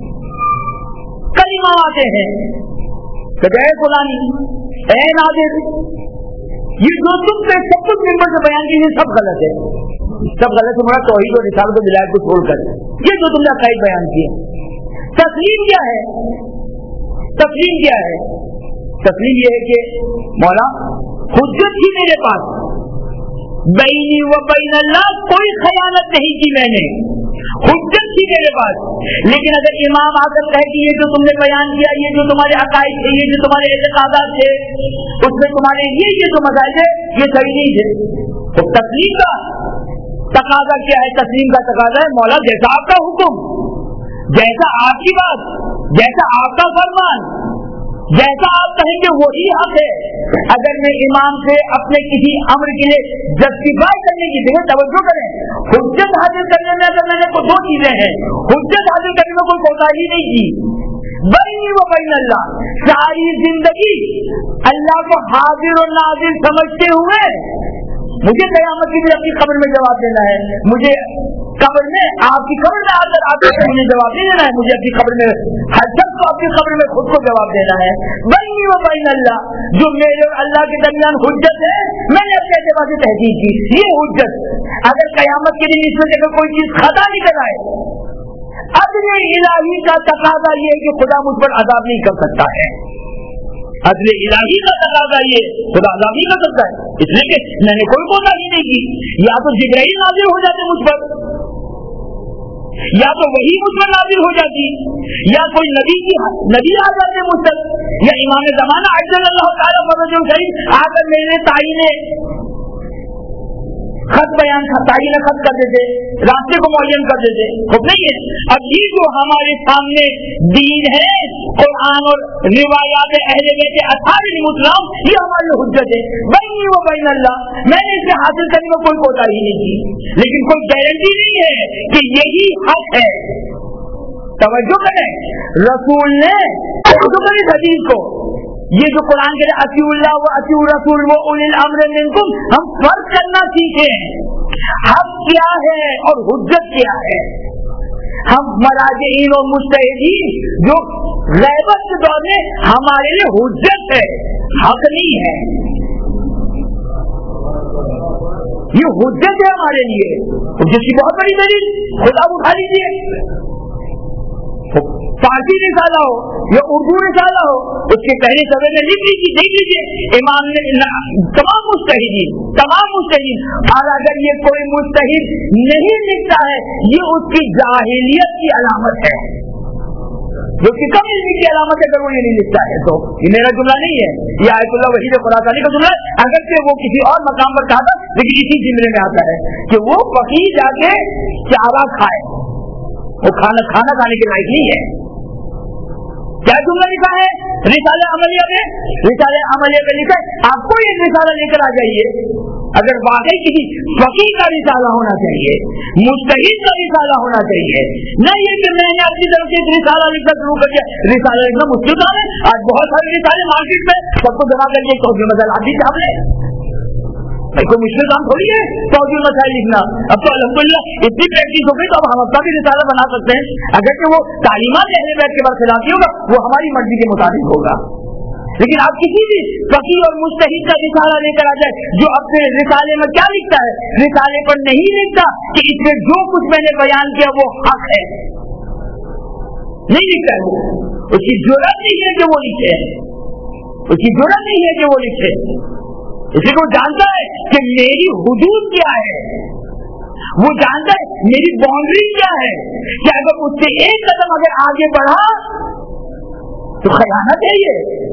کلمہ آتے ہیں کہ اے فلانی اے ناظر یہ جو تم سے سب کچھ ممبر سے بیان کیجیے سب غلط ہے، سب غلط ہے. توحید اور رسالت و ولایت کو چھوڑ کر یہ جو تم نے عقائد بیان کیے. تسلیم کیا ہے؟ تسلیم کیا ہے؟ تسلیم یہ ہے کہ مولا حجت تھی میرے پاس، بینی و بین اللہ کوئی خیانت نہیں کی میں نے، حجت تھی میرے پاس. لیکن اگر امام آ کر کہے کہ یہ جو تم نے بیان کیا، یہ جو تمہارے عقائد تھے، یہ جو تمہارے اعتقادات تھے، اس میں تمہارے یہ جو مسائل ہے یہ صحیح نہیں تھے، تو تسلیم کا تقاضا کیا ہے؟ تسلیم کا تقاضا ہے مولا جیسا آپ کا حکم، جیسا آپ کی بات، جیسا آپ کا فرمان، جیسا آپ کہیں گے وہی حق ہے. اگر میں امام سے اپنے کسی امر کے لیے جسٹیفائی کرنے کی جگہ توجہ کریں، حجت حاصل کرنے میں اگر میں نے دو چیزیں ہیں، حجت حاصل کرنے میں کوئی کوتاہی نہیں کی، بینی و بین اللہ ساری زندگی اللہ کو حاضر و ناظر سمجھتے ہوئے مجھے قیامت کی بھی اپنی قبر میں جواب دینا ہے، مجھے قبر میں آپ کی قبر میں آ کر آپ کو مجھے جواب نہیں دینا ہے، مجھے اپنی قبر میں ہر شخص کو اپنی قبر میں خود کو جواب دینا ہے. بینی و بین اللہ جو میرے اور اللہ کے درمیان حجت ہے میں نے اپنے اعتبار سے تحقیق کی، یہ حجت اگر قیامت کے دن اس میں سے اگر کوئی چیز خطا نکل آئے، عدل الہی کا تقاضا یہ ہے کہ خدا مجھ پر عذاب نہیں کر سکتا ہے، عدل الہی کا تقاضا یہ خدا عذاب نہیں کر سکتا ہے، اس لیے کہ میں نے کوئی کوتاہی نہیں کی. یا تو جبرائیل نازل ہو جاتے مجھ پر، یا تو وہی مجھ پر نازل ہو جاتی، یا کوئی نبی آ جاتے مجھ تک، یا امام زمانہ عجل اللہ تعالی فرجہ شریف آ کر میرے تعین خط بیان تعین خط کر دیتے، راستے کو معین کر دیتے. خود نہیں ہے. اب یہ جو ہمارے سامنے دین ہے قرآن اور روایات اہل بیت اصحاب الاسلام یہ ہماری حجت ہے. بینی و بین اللہ میں نے اسے حاصل کرنے میں کوئی کوتاہی نہیں کی، لیکن کوئی گارنٹی نہیں ہے کہ یہی حق ہے. توجہ کریں، رسول نے اس حدیث کو یہ جو قرآن کے اطیعوا اللہ و اطیعوا الرسول و اولی الامر منکم ہم فرق کرنا سیکھیں، حق کیا ہے اور حجت کیا ہے. ہم مراجعین اور مجتہدین جو غیبت کے دور میں ہمارے لیے حجت ہے، حق نہیں ہے. یہ حجت ہے ہمارے لیے، جس کی بہت بڑی دلیل خود آپ اٹھا لیجیے. فارسی رسالہ ہو یا اردو رسالہ ہو، اس کے پہلے صفحے میں لکھ لیجیے، دیکھ لیجیے امام نے تمام مجتہدین اور اگر یہ کوئی مجتہد نہیں لکھتا ہے یہ اس کی جاہلیت کی علامت ہے، جو کہ کم علمی کی علامت ہے. اگر وہ یہ نہیں لکھتا ہے تو یہ میرا جملہ نہیں ہے، یہ آیت اللہ وحید خراسانی کا جملہ ہے، اگرچہ وہ کسی اور مقام پر کہا تھا لیکن اسی جملے میں آتا ہے کہ وہ فقیر جا کے چارہ کھائے، وہ کھانا کھانے کے لائق نہیں ہے. کیا جملہ لکھا ہے رسالہ عملیہ میں لکھا ہے آپ کو یہ رسالہ لے کر آ جائیے. اگر واقعی کسی فقیر کا رسالہ ہونا چاہیے، مجتہد کا رسالہ ہونا چاہیے، نہ یہ کہ میں نے اپنی طرف سے رسالہ لکھنا شروع کر دیا. رسالہ لکھنا مشکل کام ہے، آج بہت سارے رسالے مارکیٹ میں سب کو جمع کر کے توجہ مسائل آپ بھی چاہ لیں، کوئی مشکل کام تھوڑی ہے توجہ مسائل لکھنا. اب تو الحمدللہ اتنی پریکٹس ہو گئی تو اب ہم اپنا بھی رسالہ بنا سکتے ہیں، اگرچہ وہ تعلیمات اہل بیت کے برخلاف ہوگا، وہ ہماری مرضی کے مطابق ہوگا. لیکن آپ کسی بھی فقیر اور مجتہد کا رسالہ لے کر آ جائے جو اپنے رسالے میں کیا لکھتا ہے، رسالے پر نہیں لکھتا کہ اس میں جو کچھ میں نے بیان کیا وہ حق ہے، نہیں لکھتا ہے. وہ اس کی ضرورت نہیں ہے کہ وہ لکھے، اس کی ضرورت نہیں ہے کہ وہ لکھے. اس لیے وہ جانتا ہے کہ میری حدود کیا ہے، وہ جانتا ہے میری باؤنڈری کیا ہے، کہ اگر اس سے ایک قدم اگر آگے بڑھا تو خیانت ہے یہ،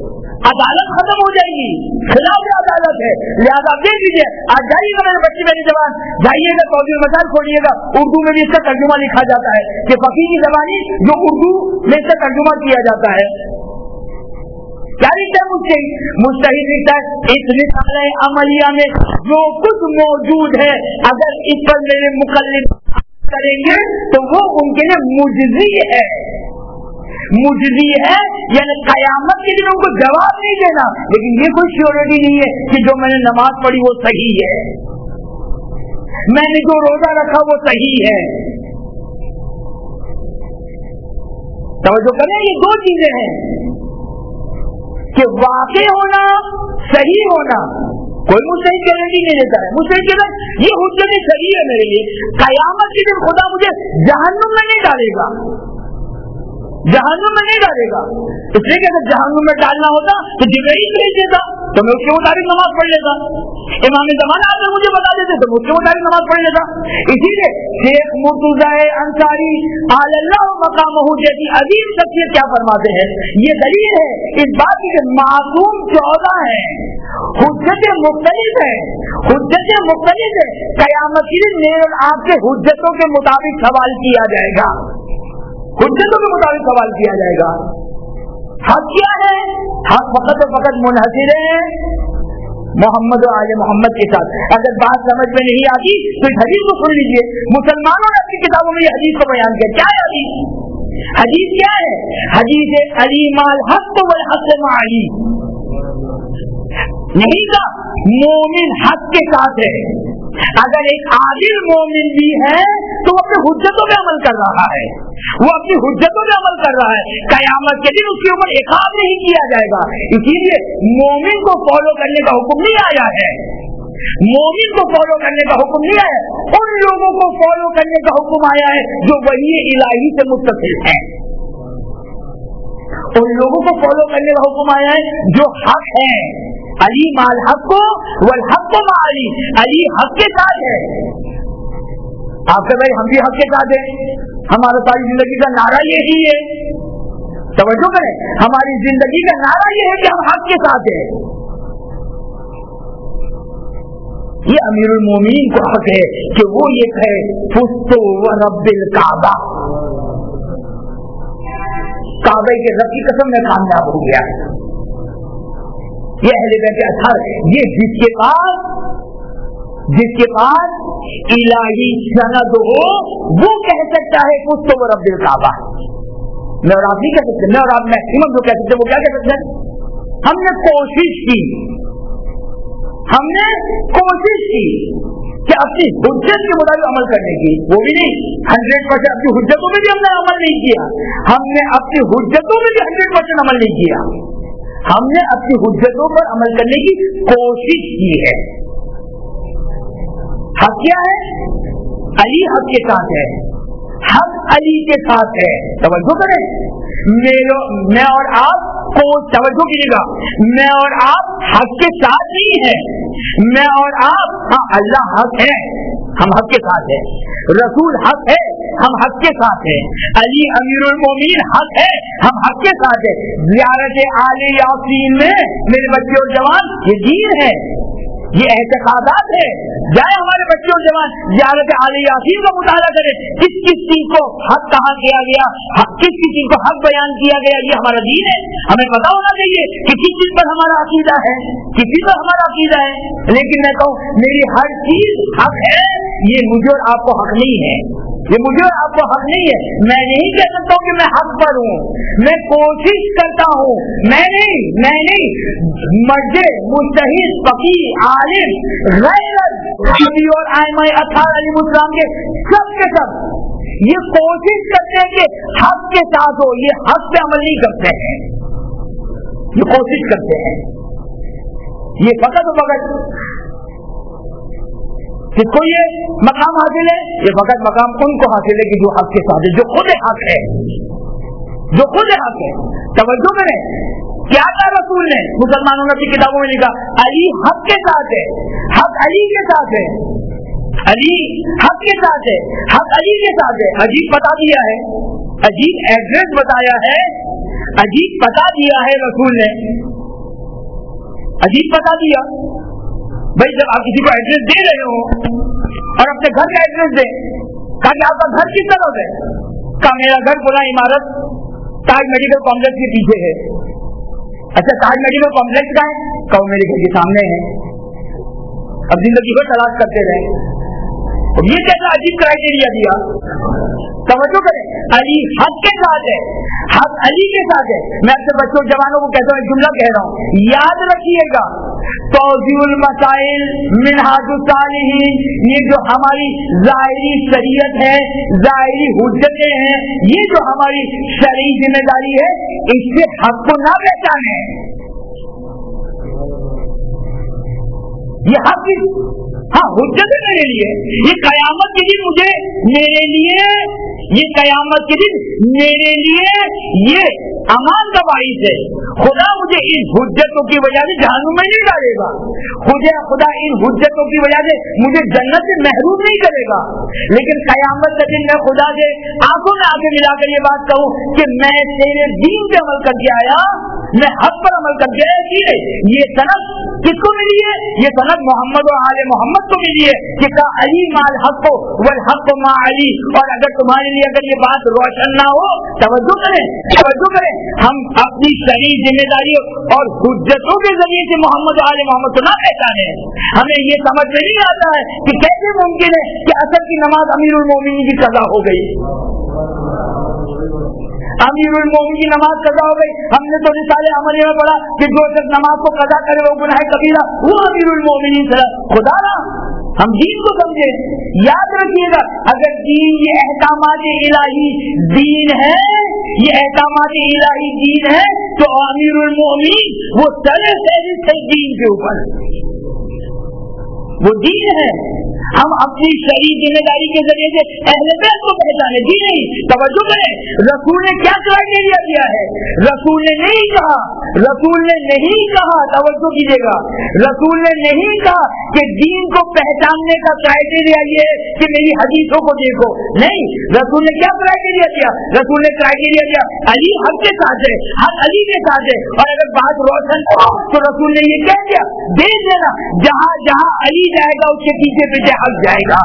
عدالت ختم ہو جائے گی، خلاف عدالت ہے. لہٰذا آپ دیکھ لیجیے، آج جائیے گا میرے بچے میری زبان، جائیے گا توضیح المسائل کھولیے گا، اردو میں بھی اس کا ترجمہ لکھا جاتا ہے کہ فقیہ کی زبانی جو اردو میں اس کا ترجمہ کیا جاتا ہے. کیا لکھتا ہے مجتہد لکھتا ہے اس رسالہ عملیہ میں جو کچھ موجود ہے اگر اس پر میرے مقلد کریں گے تو وہ ان کے لیے مجزی ہے. مجزی ہے یعنی قیامت کے دن ان کو جواب نہیں دینا، لیکن یہ کوئی شیورٹی نہیں ہے کہ جو میں نے نماز پڑھی وہ صحیح ہے، میں نے جو روزہ رکھا وہ صحیح ہے. توجہ کریں، یہ دو چیزیں ہیں کہ واقع ہونا، صحیح ہونا. کوئی مجتہد گارنٹی نہیں دیتا ہے، مجتہد کہتا ہے یہ حجت صحیح ہے میرے لیے، قیامت کے دن خدا مجھے جہنم میں نہیں ڈالے گا، جہنم میں نہیں ڈالے گا. اس لیے کہ اگر جہنم میں ڈالنا ہوتا تو جبرائیل بھیج دیتا تو میں اس کے مطابق نماز پڑھ لیتا، امام زمانہ اگر مجھے بتا دیتے تو میں اس کے مطابق نماز پڑھ لیتا. اسی لیے شیخ مرتضی انصاری اعلی اللہ مقامہ جیسی عظیم شخصیت کیا فرماتے ہیں، یہ دلیل ہے اس بات کی کہ معصوم 14 ہیں، حجتیں مختلف ہیں، حجتیں مختلف ہیں. قیامت کے دن میرے اور آپ کے حجتوں کے مطابق سوال کیا جائے گا، حجتوں کے مطابق سوال کیا جائے گا. حق کیا ہے؟ حق فقط و فقط منحصر ہے محمد و آل محمد کے ساتھ. اگر بات سمجھ میں نہیں آتی تو اس حدیث کو سن لیجیے. مسلمانوں نے اپنی کتابوں میں یہ حدیث کو بیان کیا. کیا ہے حدیث؟ حدیث کیا ہے؟ حدیث علی مال حق والحق مع علی. نہیں کا مومن حق کے ساتھ ہے. اگر ایک عادل مومن بھی ہے تو وہ اپنی حجتوں پہ عمل کر رہا ہے، وہ اپنی حجتوں پہ عمل کر رہا ہے. قیامت کے دن اس کے اوپر عقاب نہیں کیا جائے گا. اسی لیے مومن کو فالو کرنے کا حکم نہیں آیا ہے، مومن کو فالو کرنے کا حکم نہیں آیا ہے، ان لوگوں کو فالو کرنے کا حکم آیا ہے جو وحی الہی سے متصل ہیں. ان لوگوں کو فالو کرنے کا حکم آیا ہے جو حق ہے. علی مال حق کو والحق مع علی، علی حق کے ساتھ ہے. آپ کہ بھائی ہم بھی حق کے ساتھ ہیں، ہمارا ساری زندگی کا نعرہ یہی ہے. توجہ کریں، ہماری زندگی کا نعرہ یہ ہے کہ ہم حق کے ساتھ ہیں. یہ امیر المومنین کو حق ہے کہ وہ یہ کہے فزت ورب الکعبہ، کعبے کے رب کی قسم میں کامیاب ہو گیا. یہ اہل بیت اطہار، یہ جس کے پاس الہی سند ہو وہ کہہ سکتا ہے فزت ورب الکعبہ. میں اور آپ نہیں کہہ سکتے، میں اور آپ میکسیمم جو کہہ سکتے وہ کیا کہہ سکتے ہیں؟ ہم نے کوشش کی کہ اپنی حجت کے مطابق عمل کرنے کی، وہ بھی نہیں 100%. اپنی حجتوں میں بھی ہم نے عمل نہیں کیا، ہم نے اپنی حجتوں میں بھی 100% عمل نہیں کیا، ہم نے اپنی حجتوں پر عمل کرنے کی کوشش کی ہے. حق کیا ہے؟ علی حق کے ساتھ ہے، حق علی کے ساتھ ہے. توجہ کریں، میں اور آپ کو توجہ کیجیے گا، میں اور آپ حق کے ساتھ نہیں ہیں. میں اور آپ، ہاں اللہ حق ہے، ہم حق کے ساتھ ہیں. رسول حق ہے، ہم حق کے ساتھ ہیں. علی امیر المومنین حق ہے، ہم حق کے ساتھ ہیں. زیارت آل یاسین میں میرے بچے اور جوان یہ دین ہے، یہ اعتقادات ہے. جائے ہمارے بچے اور جوان زیارت آل یاسین کا مطالعہ کریں، کس کس چیز کو حق کہا گیا گیا، کس کس چیز کو حق بیان کیا گیا. یہ ہمارا دین ہے، ہمیں پتا ہونا چاہیے کہ کس چیز پر ہمارا عقیدہ ہے، کسی پر ہمارا عقیدہ ہے. لیکن میں کہوں میری ہر چیز حق ہے، یہ مجھے اور آپ کو حق نہیں ہے، یہ مجھے اور آپ کو حق نہیں ہے. میں نہیں کہہ سکتا ہوں کہ میں حق پر ہوں، میں کوشش کرتا ہوں. میں نہیں مرد مجتہد فقیہ عالم غیر اور ائمہ اطہار علیہ السلام کے سب یہ کوشش کرتے ہیں کہ حق کے ساتھ ہو. یہ حق پہ عمل نہیں کرتے ہیں، یہ کوشش کرتے ہیں. یہ فقط و فقط کس کو یہ مقام حاصل ہے؟ یہ فقط مقام ان کو حاصل ہے کہ جو حق کے ساتھ ہے، جو خود حق ہے، جو خود حق ہے. توجہ کریں، کیا کہا رسول نے؟ مسلمانوں نے اپنی کتابوں میں لکھا علی حق کے ساتھ ہے، حق علی کے ساتھ ہے، علی حق کے ساتھ ہے، حق علی کے ساتھ ہے. عجیب بتا دیا ہے، عجیب ایڈریس بتایا ہے، عجیب بتا دیا ہے رسول نے. عجیب بتا دیا بھائی جب آپ کسی کو ایڈریس دے رہے ہو اور اپنے گھر کا ایڈریس دیں، کہا کہ آپ کا گھر کس طرف ہے؟ کہا میرا گھر پورا عمارت تاج میڈیکل کمپلیکس کے پیچھے ہے۔ اچھا تاج میڈیکل کمپلیکس کا ہے؟ کہا میرے گھر کے سامنے ہے۔ اب زندگی کو تلاش کرتے رہے۔ اب یہ کیسا عجیب کرائٹیریا دیا؟ توجہ کریں، علی حق کے ساتھ ہے، حق علی کے ساتھ ہے۔ میں اپنے بچوں جوانوں کو کہتا ہوں، ایک جملہ کہہ رہا ہوں، یاد رکھیے گا توضیح المسائل منہاج الصالحین، یہ جو ہماری ظاہری شریعت ہے، ظاہری حجتیں ہیں، یہ جو ہماری شرعی ذمہ داری ہے، اس سے حق کو نہ پہچانے۔ یہ حق ہاں حجت ہے میرے لیے، یہ قیامت کے دن مجھے میرے لیے، یہ قیامت کے دن میرے لیے یہ امان کا باعث ہے۔ خدا مجھے ان حجتوں کی وجہ سے جہنم میں نہیں ڈالے گا، خدا ان حجتوں کی وجہ سے مجھے جنت سے محروم نہیں کرے گا، لیکن قیامت کے دن میں خدا سے آنکھوں میں آگے ملا کر یہ بات کہوں کہ میں تیرے دین پہ عمل کر کے آیا، میں حق پر عمل کر کے آیا۔ یہ سند کس کو ملی ہے؟ یہ سند محمد اور آل محمد کو ملی ہے کہ کہا علی مال حق کو والحق مع علی۔ اور اگر تمہارے لیے اگر یہ بات روشن نہ ہو، توجہ کریں، ہم اپنی شرعی ذمہ داری اور حجتوں کے ذریعے سے محمد اور آل محمد کو نہ پہچانے۔ ہمیں یہ سمجھ میں نہیں آتا ہے کہ کیسے ممکن ہے کہ عصر کی نماز امیر المومنین کی قضا ہو گئی، امیر المومنین کی نماز قضا ہو گئی۔ ہم نے تو رسالے عملیہ میں پڑھا کہ جو شخص نماز کو قضا کرے وہ گناہ کبیرہ، وہ امیر المومنین سے خدا نا ہم دین کو سمجھے۔ یاد رکھیے گا اگر دین یہ احکامات الہی دین ہے، یہ احکامات الہی دین ہے تو امیر المومنین وہ سر فہرست ہے دین کے اوپر، وہ دین ہے۔ ہم اپنی شرعی ذمہ داری کے ذریعے سے اہل بیت کو پہچانے دی نہیں۔ توجہ کریں، رسول نے کیا کرائٹیریا دیا ہے؟ رسول نے نہیں کہا توجہ کیجیے گا، رسول نے نہیں کہا کہ دین کو پہچاننے کا کرائٹیریا یہ ہے کہ میری حدیثوں کو دیکھو، نہیں، رسول نے کیا کرائٹیریا دیا؟ رسول نے کرائٹیریا دیا علی حق کے ساتھ ہے، حق علی کے ساتھ ہے، اور اگر بات روشن ہو تو رسول نے یہ کہہ دیا دیکھ لینا جہاں جہاں علی جائے گا اس کے پیچھے پیچھے حق جائے گا۔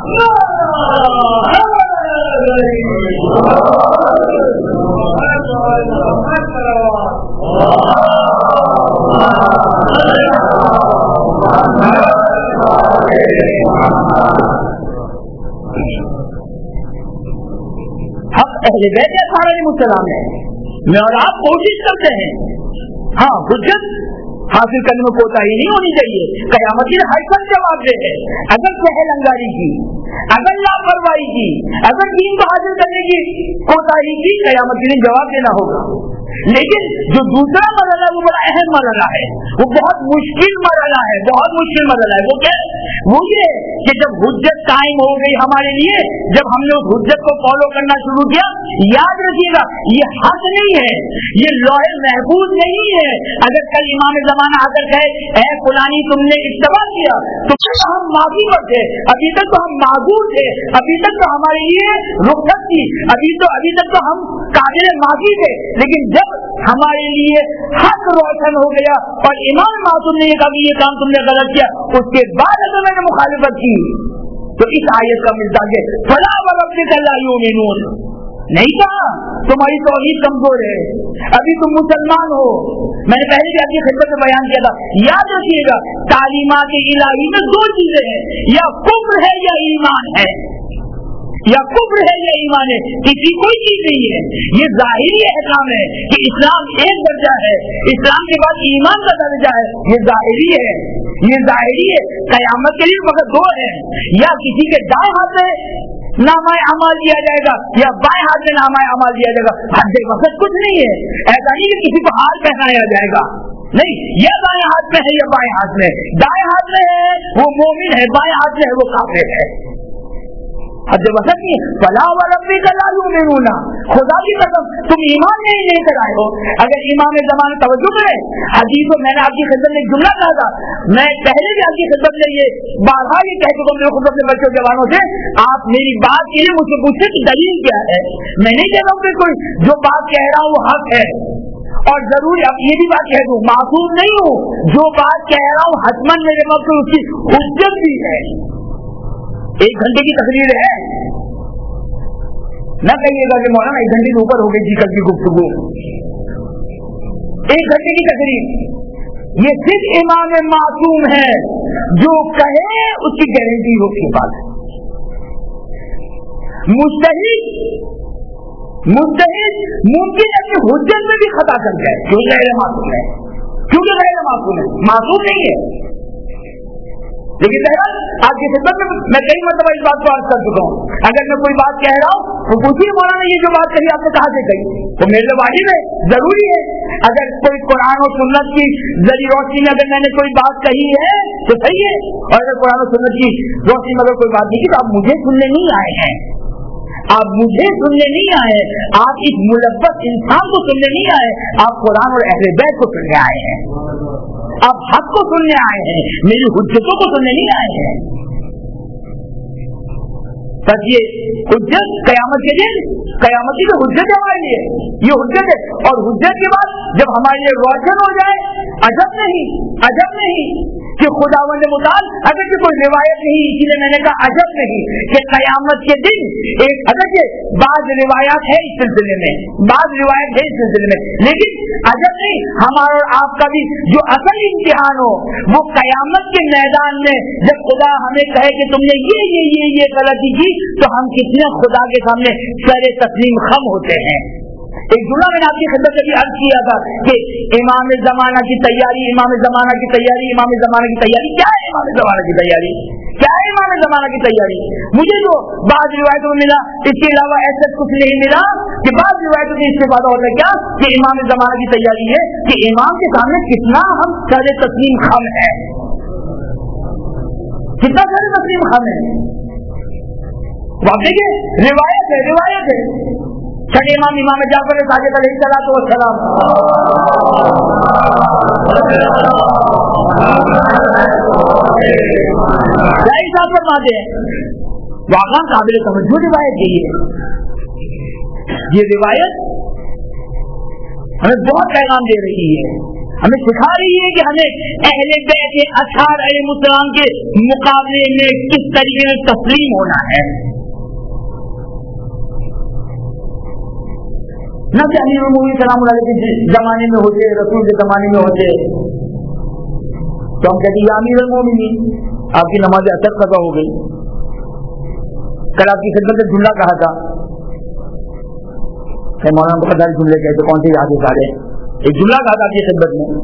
حق اہل بیت علیہم السلام ہے، میں اور آپ کوشش کرتے ہیں، ہاں حجت حاصل کرنے میں کوتاہی نہیں ہونی چاہیے۔ قیامت کے ہر شخص جواب دے ہے، اگر سہل انگاری کی، اگر لاپرواہی کی، اگر دین کو حاصل کرنے کی کوتاہی کی، قیامت کے دن جواب دینا ہوگا۔ لیکن جو دوسرا مرحلہ وہ بڑا اہم مرحلہ ہے، وہ بہت مشکل مرحلہ ہے، وہ کیا؟ وہ یہ کہ جب حجت قائم ہو گئی ہمارے لیے، جب ہم نے اس حجت کو فالو کرنا شروع کیا، یاد رکھیے گا یہ حق نہیں ہے، یہ لوح محفوظ نہیں ہے۔ اگر کل امام زمانہ آ کر کہے اے فلانی تم نے اتباع کیا تو ہم معافی پر تھے، ابھی تک تو ہم معذور تھے، ابھی تک تو ہمارے لیے رخصت تھی، ابھی تک تو ہم قابل معافی تھے، لیکن جب ہمارے لیے حق روشن ہو گیا اور امام معصوم نے یہ کہا کہ یہ کام تم نے غلط کیا، اس کے بعد اگر میں نے مخالفت کی تو اس آیت کا مزاج ہے فلا وربک لا یؤمنون، نہیں کہا تمہاری توحید کمزور ہے، ابھی تم مسلمان ہو۔ میں نے پہلے بھی آپ کی خدمت میں بیان کیا تھا، یاد رکھیے گا تعلیمات الہی میں دو چیزیں ہیں، یا کفر ہے یا ایمان ہے، یا کفر ہے یا ایمان ہے، کسی کوئی چیز نہیں ہے۔ یہ ظاہری احکام ہے کہ اسلام ایک درجہ ہے، اسلام کے بعد ایمان کا درجہ ہے، یہ ظاہری ہے، یہ ظاہری ہے۔ قیامت کے لیے مگر دو ہے، یا کسی کے دائیں ہاتھ میں نامہ اعمال دیا جائے گا یا بائیں ہاتھ میں نامہ اعمال دیا جائے گا، حد وقت کچھ نہیں ہے۔ ایسا نہیں کہ کسی کو ہاتھ پہنایا جائے گا، نہیں، یا دائیں ہاتھ میں ہے یا بائیں ہاتھ میں، دائیں ہاتھ میں ہے وہ مومن ہے، بائیں ہاتھ میں ہے وہ کافر ہے، حد وقت نہیں۔ فلا وربک لا یؤمنون، خدا کی قسم تم ایمان نہیں لے کر آئے ہو۔ اگر امام زمانہ توجہ کرے حدیث میں نے آپ کی خدمت میں ایک جملہ کہا تھا، میں پہلے بھی آپ کی خدمت میں یہ بارہا یہ کہہ چکا ہوں میرے خود اپنے بچوں جوانوں سے، آپ میری بات کے لیے مجھ سے پوچھیں کہ دلیل کیا ہے۔ میں نہیں کہہ رہا ہوں کہ کوئی جو بات کہہ رہا ہوں وہ حق ہے اور ضروری اب یہ بھی بات کہہ دوں معصوم نہیں ہوں, جو بات کہہ رہا ہوں حتماً میرے وقت اس کی حجت بھی ہے. 1 گھنٹے کی تقریر ہے, نہ کہیے گا کہ مولانا 1 گھنٹے کے اوپر ہو گئی جی کل کی گفتگو. 1 گھنٹے کی تقریر یہ صرف امام معصوم ہے جو کہے اس کی گارنٹی ہو کی بات ہے. مجتہد ممکن ہے کہ حجت میں بھی خطا کر جائے کیونکہ غیر معصوم ہے, معصوم نہیں ہے. لیکن آپ کی خدمت میں کئی مرتبہ اس بات کو عرض کر چکا ہوں, اگر میں کوئی بات کہہ رہا ہوں تو پوچھیے مولانا یہ جو بات کہی آپ نے کہاں سے کہی, تو میرے لیے واجب ہے, ضروری ہے. اگر کوئی قرآن و سنت کی ذریعہ روشنی میں اگر میں نے کوئی بات کہی ہے تو صحیح ہے, اور اگر قرآن و سنت کی روشنی میں اگر کوئی بات نہیں کی تو آپ مجھے سننے نہیں آئے ہیں, آپ مجھے سننے نہیں آئے, آپ اس ملبس انسان کو سننے نہیں آئے, آپ قرآن اور اہل بیت کو سننے آئے ہیں, آپ حق کو سننے آئے ہیں, میری حجتوں کو سننے نہیں آئے ہیں. بس یہ حجت قیامت کے دن, قیامت کی تو حجت ہے ہمارے لیے, یہ حجت ہے. اور حجت کے بعد جب ہمارے لیے روشن ہو جائے, عجب نہیں کہ خداوند متعال اگر کہ کوئی روایت نہیں, اسی لیے میں نے کہا عجب نہیں کہ قیامت کے دن ایک اگر کہ بعض روایات ہے اس سلسلے میں, لیکن عجب نہیں ہمارا اور آپ کا بھی جو اصل امتحان ہو وہ قیامت کے میدان میں جب خدا ہمیں کہے کہ تم نے یہ غلطی کی تو ہم کتنے خدا کے سامنے سر تسلیم خم ہوتے ہیں. ایک جملہ میں نے آپ کی خدمت سے بھی عرض کیا تھا کہ امام زمانہ کی تیاری کیا ہے. امام زمانہ کی تیاری مجھے جو بعض روایتوں میں ملا, اس کے علاوہ ایسا کچھ نہیں ملا کہ بعض روایتوں میں استفادہ ہوتا ہے کیا کہ امام زمانہ کی تیاری ہے کہ امام کے سامنے کتنا ہم سر تسلیم خم ہے, کتنا سر تسلیم خم ہے. واقعی روایت ہے. چھٹے امام جعفر صادق علیہ الصلوۃ والسلام فرماتے ہیں واقعا قابل توجہ روایت یہی ہے. یہ روایت ہمیں بہت پیغام دے رہی ہے, ہمیں سکھا رہی ہے کہ ہمیں اہل بیت اطہار علیہ السلام کے مقابلے میں کس طریقے سے تسلیم ہونا ہے. نہ کہ امیر المومنین سلام اللہ علیہ کے زمانے میں ہوتے, رسول کے زمانے میں ہوتے تو ہم کہتے ہیں یا امیر المومنین آپ کی نماز اثر قضا ہو گئی. کل آپ کی خدمت میں جملہ کہا تھا, مولانا بہت سارے جملے کہتے کون سے یاد ہے سارے, ایک جملہ کہا تھا آپ کی خدمت میں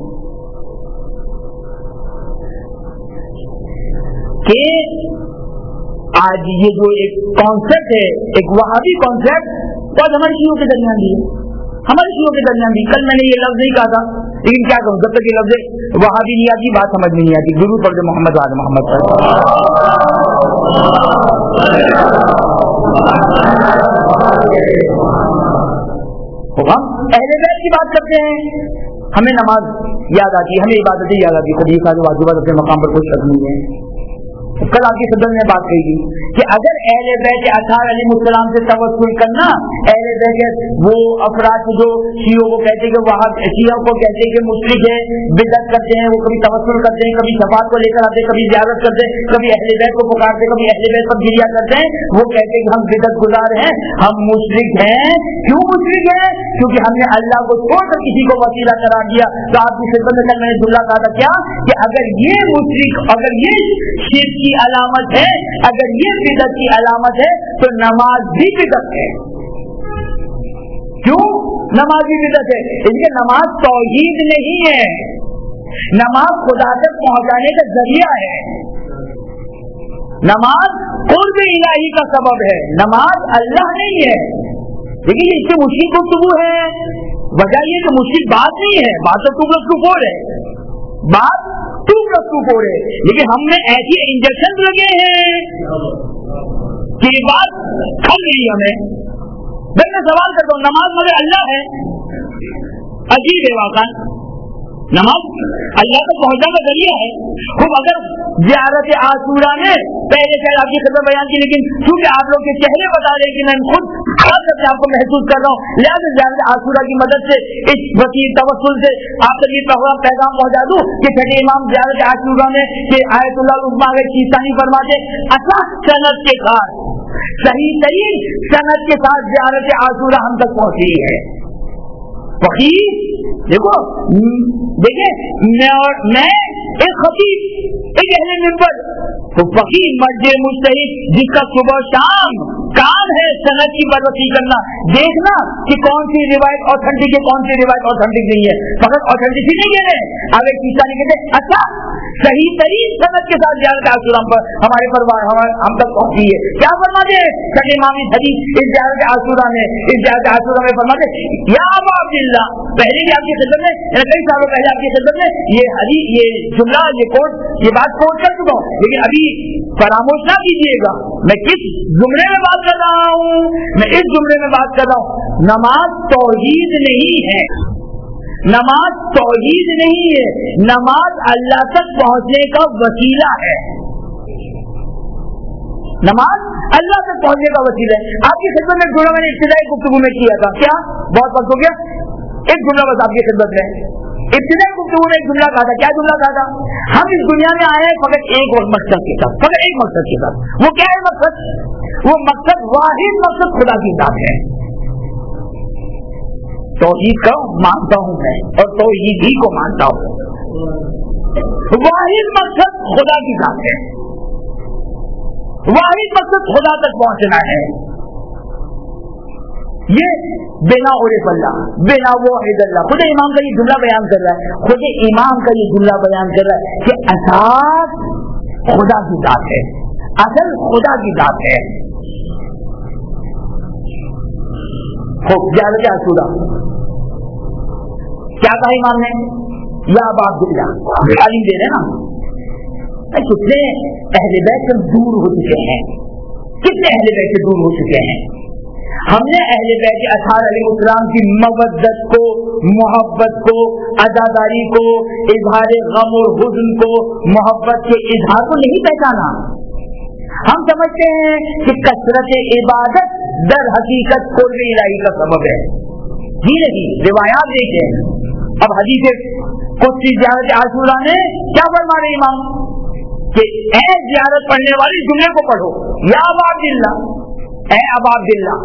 کہ آج یہ جو ایک کانسیپٹ ہے, ایک وہابی کانسیپٹ, بہت ہمارے شیعوں کے درمیان بھی ہے, کل میں نے یہ لفظ نہیں کہا تھا, لیکن کیا کہوں جب تک یہ لفظ وہابی نہیں آتی بات سمجھ نہیں آتی. درود پڑھ دے محمد آل محمد پر. ہم اہل بیت کی بات کرتے ہیں, ہمیں نماز یاد آتی ہے, ہمیں عبادتیں یاد آتی ہے, کبھی سارے واجبات اپنے مقام پر کوئی شک نہیں ہے. کل آپ کی خدمت میں بات کہی تھی کہ اگر اہل بیت اطہار علیہ السلام سے توسل کرنا, اہل بیت وہ افراد جو شیعوں کو کہتے ہیں کہ وہاں شیعوں کو کہتے ہیں کہ مشرک ہے, بدعت کرتے ہیں, وہ کبھی توسل کرتے ہیں, کبھی شفاعت کو لے کر آتے ہیں, کبھی زیارت کرتے ہیں, کبھی اہل بیت کو پکارتے ہیں, کبھی اہل بیت پر گریا کرتے ہیں, وہ کہتے ہیں کہ ہم بدعت گزار ہیں, ہم مشرک ہیں. کیوں مشرک ہیں؟ کیونکہ ہم نے اللہ کو چھوڑ کر کسی کو وسیلہ قرار دیا. تو آپ کی خدمت میں کل میں نے جملہ کہا تھا کیا کہ اگر یہ مشرک, اگر یہ شرک کی علامت ہے, اگر یہ بدعت کی علامت ہے تو نماز بھی بدعت ہے. کیوں نماز بھی بدعت ہے؟ اس لیے نماز توحید نہیں ہے, نماز خدا تک پہنچانے کا ذریعہ ہے, نماز قرب الہی کا سبب ہے, نماز اللہ نہیں ہے. لیکن اس سے مشکل گفتگو ہے, وجہ یہ کہ مشکل بات نہیں ہے, بات تو 2+2=4 ہے, بات 2+2=4 ہے, لیکن ہم نے ایسی انجیکشن لگے ہیں کہ یہ بات کھل رہی ہمیں. میں سوال کرتا ہوں, نماز مگر اللہ ہے, عجیب ہے واقعا, نماز اللہ تک پہنچنے کا ذریعہ ہے. خوب اگر زیارت عاشورہ میں پہلے سے آپ کی خبر بیان کی, لیکن چونکہ آپ لوگ کے چہرے بتا رہے کہ میں خود خاص اپنے آپ کو محسوس کر رہا ہوں، لہٰذا زیارت عاشورہ کی مدد سے اس وسیع توسل سے آپ تک یہ پیغام پہنچا دوں کہ چھٹے امام زیارت عاشورہ میں کہ آیت اللہ العظمیٰ اگر چیزانی فرماتے اصح سند کے ساتھ، صحیح ترین سند کے ساتھ زیارت عاشورہ ہم تک پہنچی ہے۔ فقیر دیکھو، میں ایک خطیب، ایک اہل منبر، تو فقیر مرجع مجتہد جس کا صبح شام کام ہے سند کی بررسی کرنا، دیکھنا کہ کون سی روایت آتھینٹک ہے، کون سی روایت آتھینٹک نہیں ہے، فقط آتھینٹک نہیں کہہ رہے ہیں، اب ایک چیز نہیں کہتے اچھا صحیح ترین سند کے ساتھ زیارت عاشورہ پر ہمارے پروار ہم تک پہنچی ہے۔ کیا فرماتے ہیں چھٹے امام حدیث اس زیارت عاشورہ میں فرماتے یا ابا عبداللہ، پہلے بھی آپ کی خدمت میں کئی سالوں پہلے آپ کی خدمت میں یہ حدیث، یہ جملہ، یہ بات کوٹ کر چکا ہوں، لیکن ابھی فراموش نہ کیجیے گا میں کس جملے میں بات کر رہا ہوں۔ میں اس جملے میں بات کر رہا ہوں، نماز توحید نہیں ہے، نماز توحید نہیں ہے، نماز اللہ تک پہنچنے کا وسیلہ ہے، نماز اللہ تک پہنچنے کا وسیلہ ہے۔ آپ کی خدمت میں ایک جملہ میں نے ابتدائی گفتگو میں کیا تھا، کیا بہت وقت ہو گیا، ایک جملہ بس آپ کی خدمت میں ابتدائی گفتگو میں ایک جملہ کہا تھا، کیا جملہ کہا تھا؟ ہم اس دنیا میں آئے ہیں فقط ایک اور مقصد کے ساتھ، فقط ایک مقصد کے ساتھ، وہ کیا ہے مقصد؟ وہ مقصد واحد مقصد خدا کی ذات ہے۔ توحید کا مانتا ہوں میں اور توحید ہی کو مانتا ہوں، واحد مقصد خدا کی ذات ہے، واحد مقصد خدا تک پہنچنا ہے۔ یہ بنا عرف اللہ، بنا واحد اللہ، خود امام کا یہ جملہ بیان کر رہا ہے، خود امام کا یہ جملہ بیان کر رہا ہے کہ اساس خدا کی ذات ہے، اصل خدا کی ذات ہے۔ خوب زیارت عاشورہ کیا کہا امام نے؟ یا ابا عبداللہ، تعلیم دے رہے نا، کتنے اہل بیت سے دور ہو چکے ہیں، کتنے اہل بیت سے دور ہو چکے ہیں۔ ہم نے اہل بیت اطہار علیہ السلام کی مودت کو، محبت کو، عزاداری کو، اظہار غم اور حزن کو، محبت کے اظہار کو نہیں پہچانا۔ ہم سمجھتے ہیں کہ کثرت عبادت در حقیقت قرب الہی کا سبب ہے، جی نہیں، روایات دیکھیں۔ اب حدیث قدسی زیارت عاشورہ نے کیا فرما رہے امام کہ اے زیارت پڑھنے والی جملے کو پڑھو، یا ابا عبداللہ، اے ابا عبداللہ،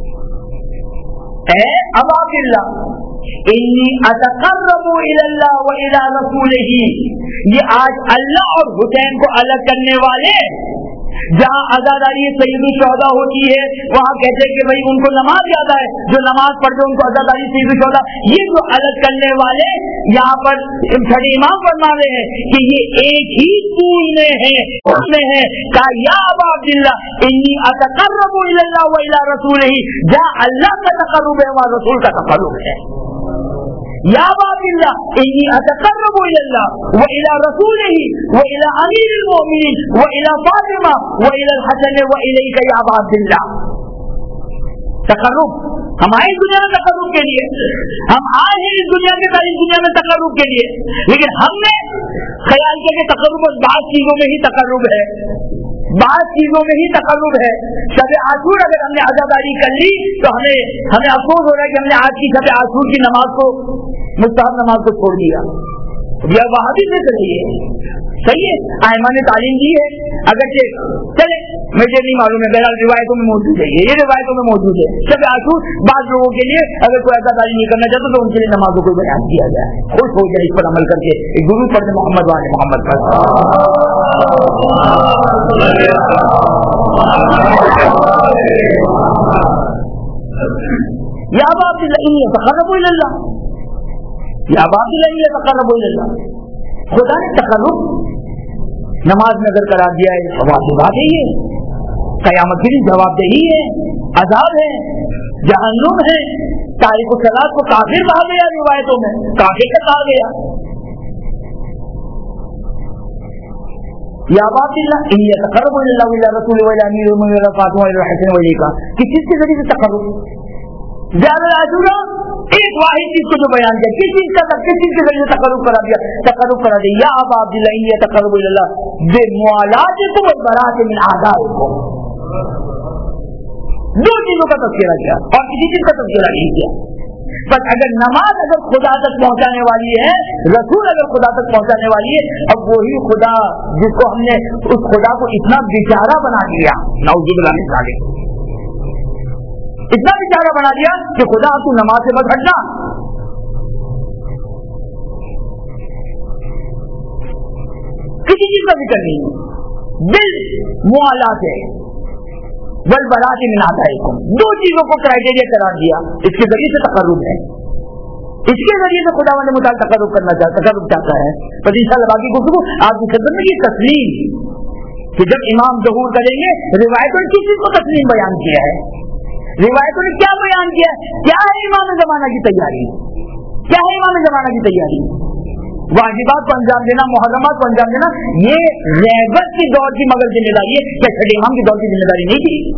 اے ابا عبداللہ، انی اتقرب الی اللہ و الی رسولہ، یہ آج اللہ اور حسین کو الگ کرنے والے جہاں عزاداری سید الشہداء ہوتی ہے وہاں کہتے ہیں کہ بھائی ان کو نماز یاد آئے، جو نماز پڑھتے ان کو عزاداری سید الشہداء، یہ جو الگ کرنے والے یہاں پر چھٹے امام فرما رہے ہیں کہ یہ ایک ہی طول میں ہے، اس میں ہے کہا یا ابا عبداللہ انی اتقرب الی اللہ و الی رسولہ، جہاں اللہ کا تقرب ہے وہاں رسول کا تقرب ہے۔ یا ابا عبداللہ انی اتقرب الی اللہ و الی رسولہ و الی امیر المؤمنین و الی فاطمہ و الی الحسن و الیک یا ابا عبداللہ۔ تقرب ہم آئے اس دنیا میں تقرب کے لیے، ہم آئے ہیں اس دنیا کے ساتھ، اس دنیا میں تقرب کے لیے، لیکن ہم نے خیال کیا کہ تقرب بعض چیزوں میں ہی تقرب ہے، بعض چیزوں میں ہی تقرب ہے۔ شب عاشور اگر ہم نے عزاداری کر لی تو ہمیں افسوس ہو رہا ہے کہ ہم نے آج کی شب عاشور کی نماز کو، مستحب نماز کو چھوڑ دیا۔ یہ وہابی سے صحیح ہے، صحیح ہے، ائمہ نے تعلیم دی ہے، اگرچہ چلے مجھے نہیں معلوم ہے، بہرحال روایتوں میں موجود ہے، یہ روایتوں میں موجود ہے شب عاشور بعض لوگوں کے لیے اگر کوئی عزاداری نہیں کرنا چاہتا تو ان کے لیے نمازوں کو بیان کیا جائے، خوش ہو کر اس پر عمل کر کے ایک درود پڑھتے محمد والے محمد پر۔ یا ابا عبداللہ انی اتقرب الی اللہ، یا ابا عبداللہ انی اتقرب الی اللہ، خدا نے تقرب نماز میں اگر قرار دیا ہے، جواب بات ہے، قیامت کی جواب دہی ہے، عذاب ہے، جہنم ہے، تاریخ الصلاۃ کو کافر کہا گیا، روایتوں میں کافر کا کہا گیا۔ یا ابا عبداللہ انی اتقرب الی اللہ و الی رسولہ و الی امیر المؤمنین و الی فاطمہ و الی الحسن و الیک، کس چیز کے ذریعے سے تقرب؟ زیادہ عاشورہ ایک واحد چیز کو جو بیان کیا، کس چیز کے ذریعے تقرب کرا دیا، تقرب کرا دیا، یا ابا عبداللہ انی اتقرب الی اللہ بموالاتکم والبراءۃ من اعدائکم، دو چیزوں کا تذکرہ کیا اور کسی چیز کا تذکرہ نہیں کیا. بس اگر نماز اگر خدا تک پہنچانے والی ہے, رسول اگر خدا تک پہنچانے والی ہے, اب وہی خدا جس کو ہم نے اس خدا کو اتنا بیچارہ بنا دیا, نعوذ باللہ من ذالک, اتنا بیچارہ بنا دیا کہ خدا تو نماز سے بس ہٹنا. کسی چیز کا ذکر نہیں ہے, دل موالات ہے, بلبلات من آدائکم, دو چیزوں کو کرائٹیریا قرار دیا, اس کے ذریعے سے تقرب ہے, اس کے ذریعے سے خدا نے مطالعہ تقرب کرنا چاہتا ہے. بس انشاءاللہ باقی گفتگو آپ کی خدمت میں یہ تسلیم کہ جب امام ظہور کریں گے, روایتوں نے کس چیز کو تسلیم بیان کیا ہے, روایتوں نے کیا بیان کیا ہے, کیا ہے امام زمانہ کی تیاری, کیا ہے امام زمانہ کی تیاری, واجبات کو انجام دینا, محرمات کو انجام دینا, یہ غیبت کی دور کی مگر ذمہ داری ہے, کیا چھٹے امام کی دور کی ذمہ داری نہیں تھی؟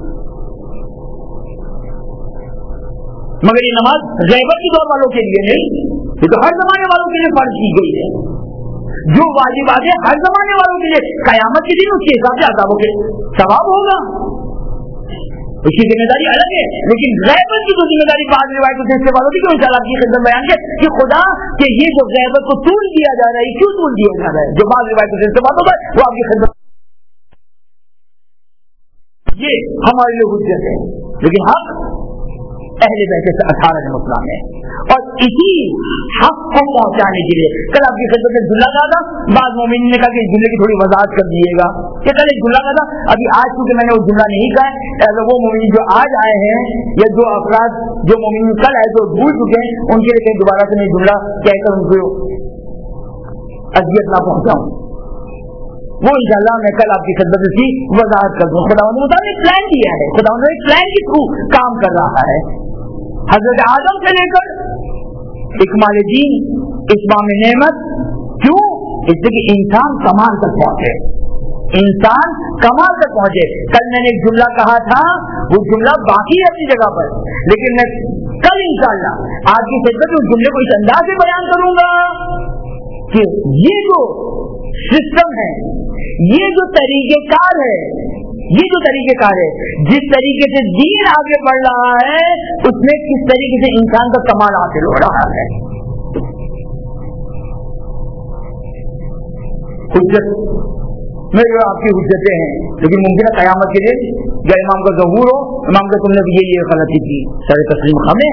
مگر یہ نماز غیبت کی دور والوں کے لیے نہیں, یہ تو ہر زمانے والوں کے لیے فرض کی گئی ہے. جو واجبات ہے ہر زمانے والوں کے لیے, قیامت کے دن اس کے حساب سے عذابوں کے ثواب ہوگا, اس کی ذمہ داری الگ ہے. لیکن غیبت کی تو ذمہ داری بعض روایتوں سے اس والوں کی جو انشاءاللہ کی خدمت بیان ہے کہ خدا کہ یہ جو غیبت کو طول دیا جا رہا ہے, کیوں طول دیا جا رہا ہے, جو بعض روایتوں سے بات ہوتا ہے وہ آپ کی خدمت, یہ ہمارے لیے حجت ہے. لیکن حق اہل بیت سے 18 کا مسئلہ ہے, اور اسی حق کو پہنچانے کے لیے کل آپ کی خدمت میں جملہ کہا تھا, بعض مومنین نے کہا کہ اس جملے کی تھوڑی وضاحت کر دیجیے گا کہ کل ایک جملہ کہا تھا, ابھی آج چونکہ میں نے وہ جملہ نہیں کہا ہے, اگر وہ مومنین جو آج آئے ہیں یا جو افراد جو مومنین کل آئے تو بھول چکے ہیں, ان کے لیے کہیں دوبارہ سے میں جملہ کہہ کر ان کو اذیت نہ پہنچاؤں, وہ انشاءاللہ میں کل آپ کی خدمت سے وضاحت کر دوں. خدا نے پلان دیا ہے, خدا نے پلان کے تھرو کام کر رہا ہے. حضرت آدم سے لے کر اکمال دین, اتمام نعمت, کیوں؟ اس لیے کہ انسان کمال تک پہنچے, انسان کمال تک پہنچے. کل میں نے ایک جملہ کہا تھا, وہ جملہ باقی ہے اپنی جگہ پر, لیکن میں کل انشاءاللہ آج کی خدمت میں اس جملے کو اس انداز سے بیان کروں گا کہ یہ جو سسٹم ہے, یہ جو طریقہ کار ہے, یہ جو طریقہ کار ہے, جس طریقے سے دین آگے بڑھ رہا ہے, اس میں کس طریقے سے انسان کا کمال حاصل ہو رہا ہے. حجت میں جو آپ کی حجتیں ہیں, لیکن ممکن ہے قیامت کے دن یا امام کا ظہور ہو, امام کا تم نے یہ غلطی کی, سر تسلیم خمیں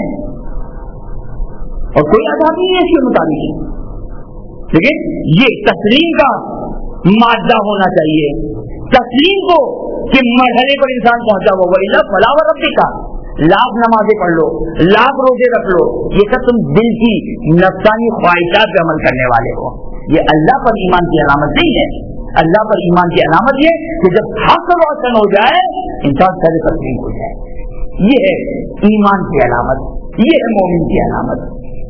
اور کوئی عذاب نہیں ہے اس کے مطابق. لیکن یہ تسلیم کا مادہ ہونا چاہیے, تسلیم کو کہ مرحلے پر انسان پہنچا ہوگا. فلاح ربی کا لاکھ نمازیں پڑھ لو, لاکھ روزے رکھ لو, یہ سب تم دل کی نفسانی خواہشات پہ عمل کرنے والے ہو, یہ اللہ پر ایمان کی علامت نہیں ہے. اللہ پر ایمان کی علامت یہ کہ جب حق روشن ہو جائے انسان سر تسلیم ہو جائے, یہ ہے ایمان کی علامت, یہ ہے مومن کی علامت.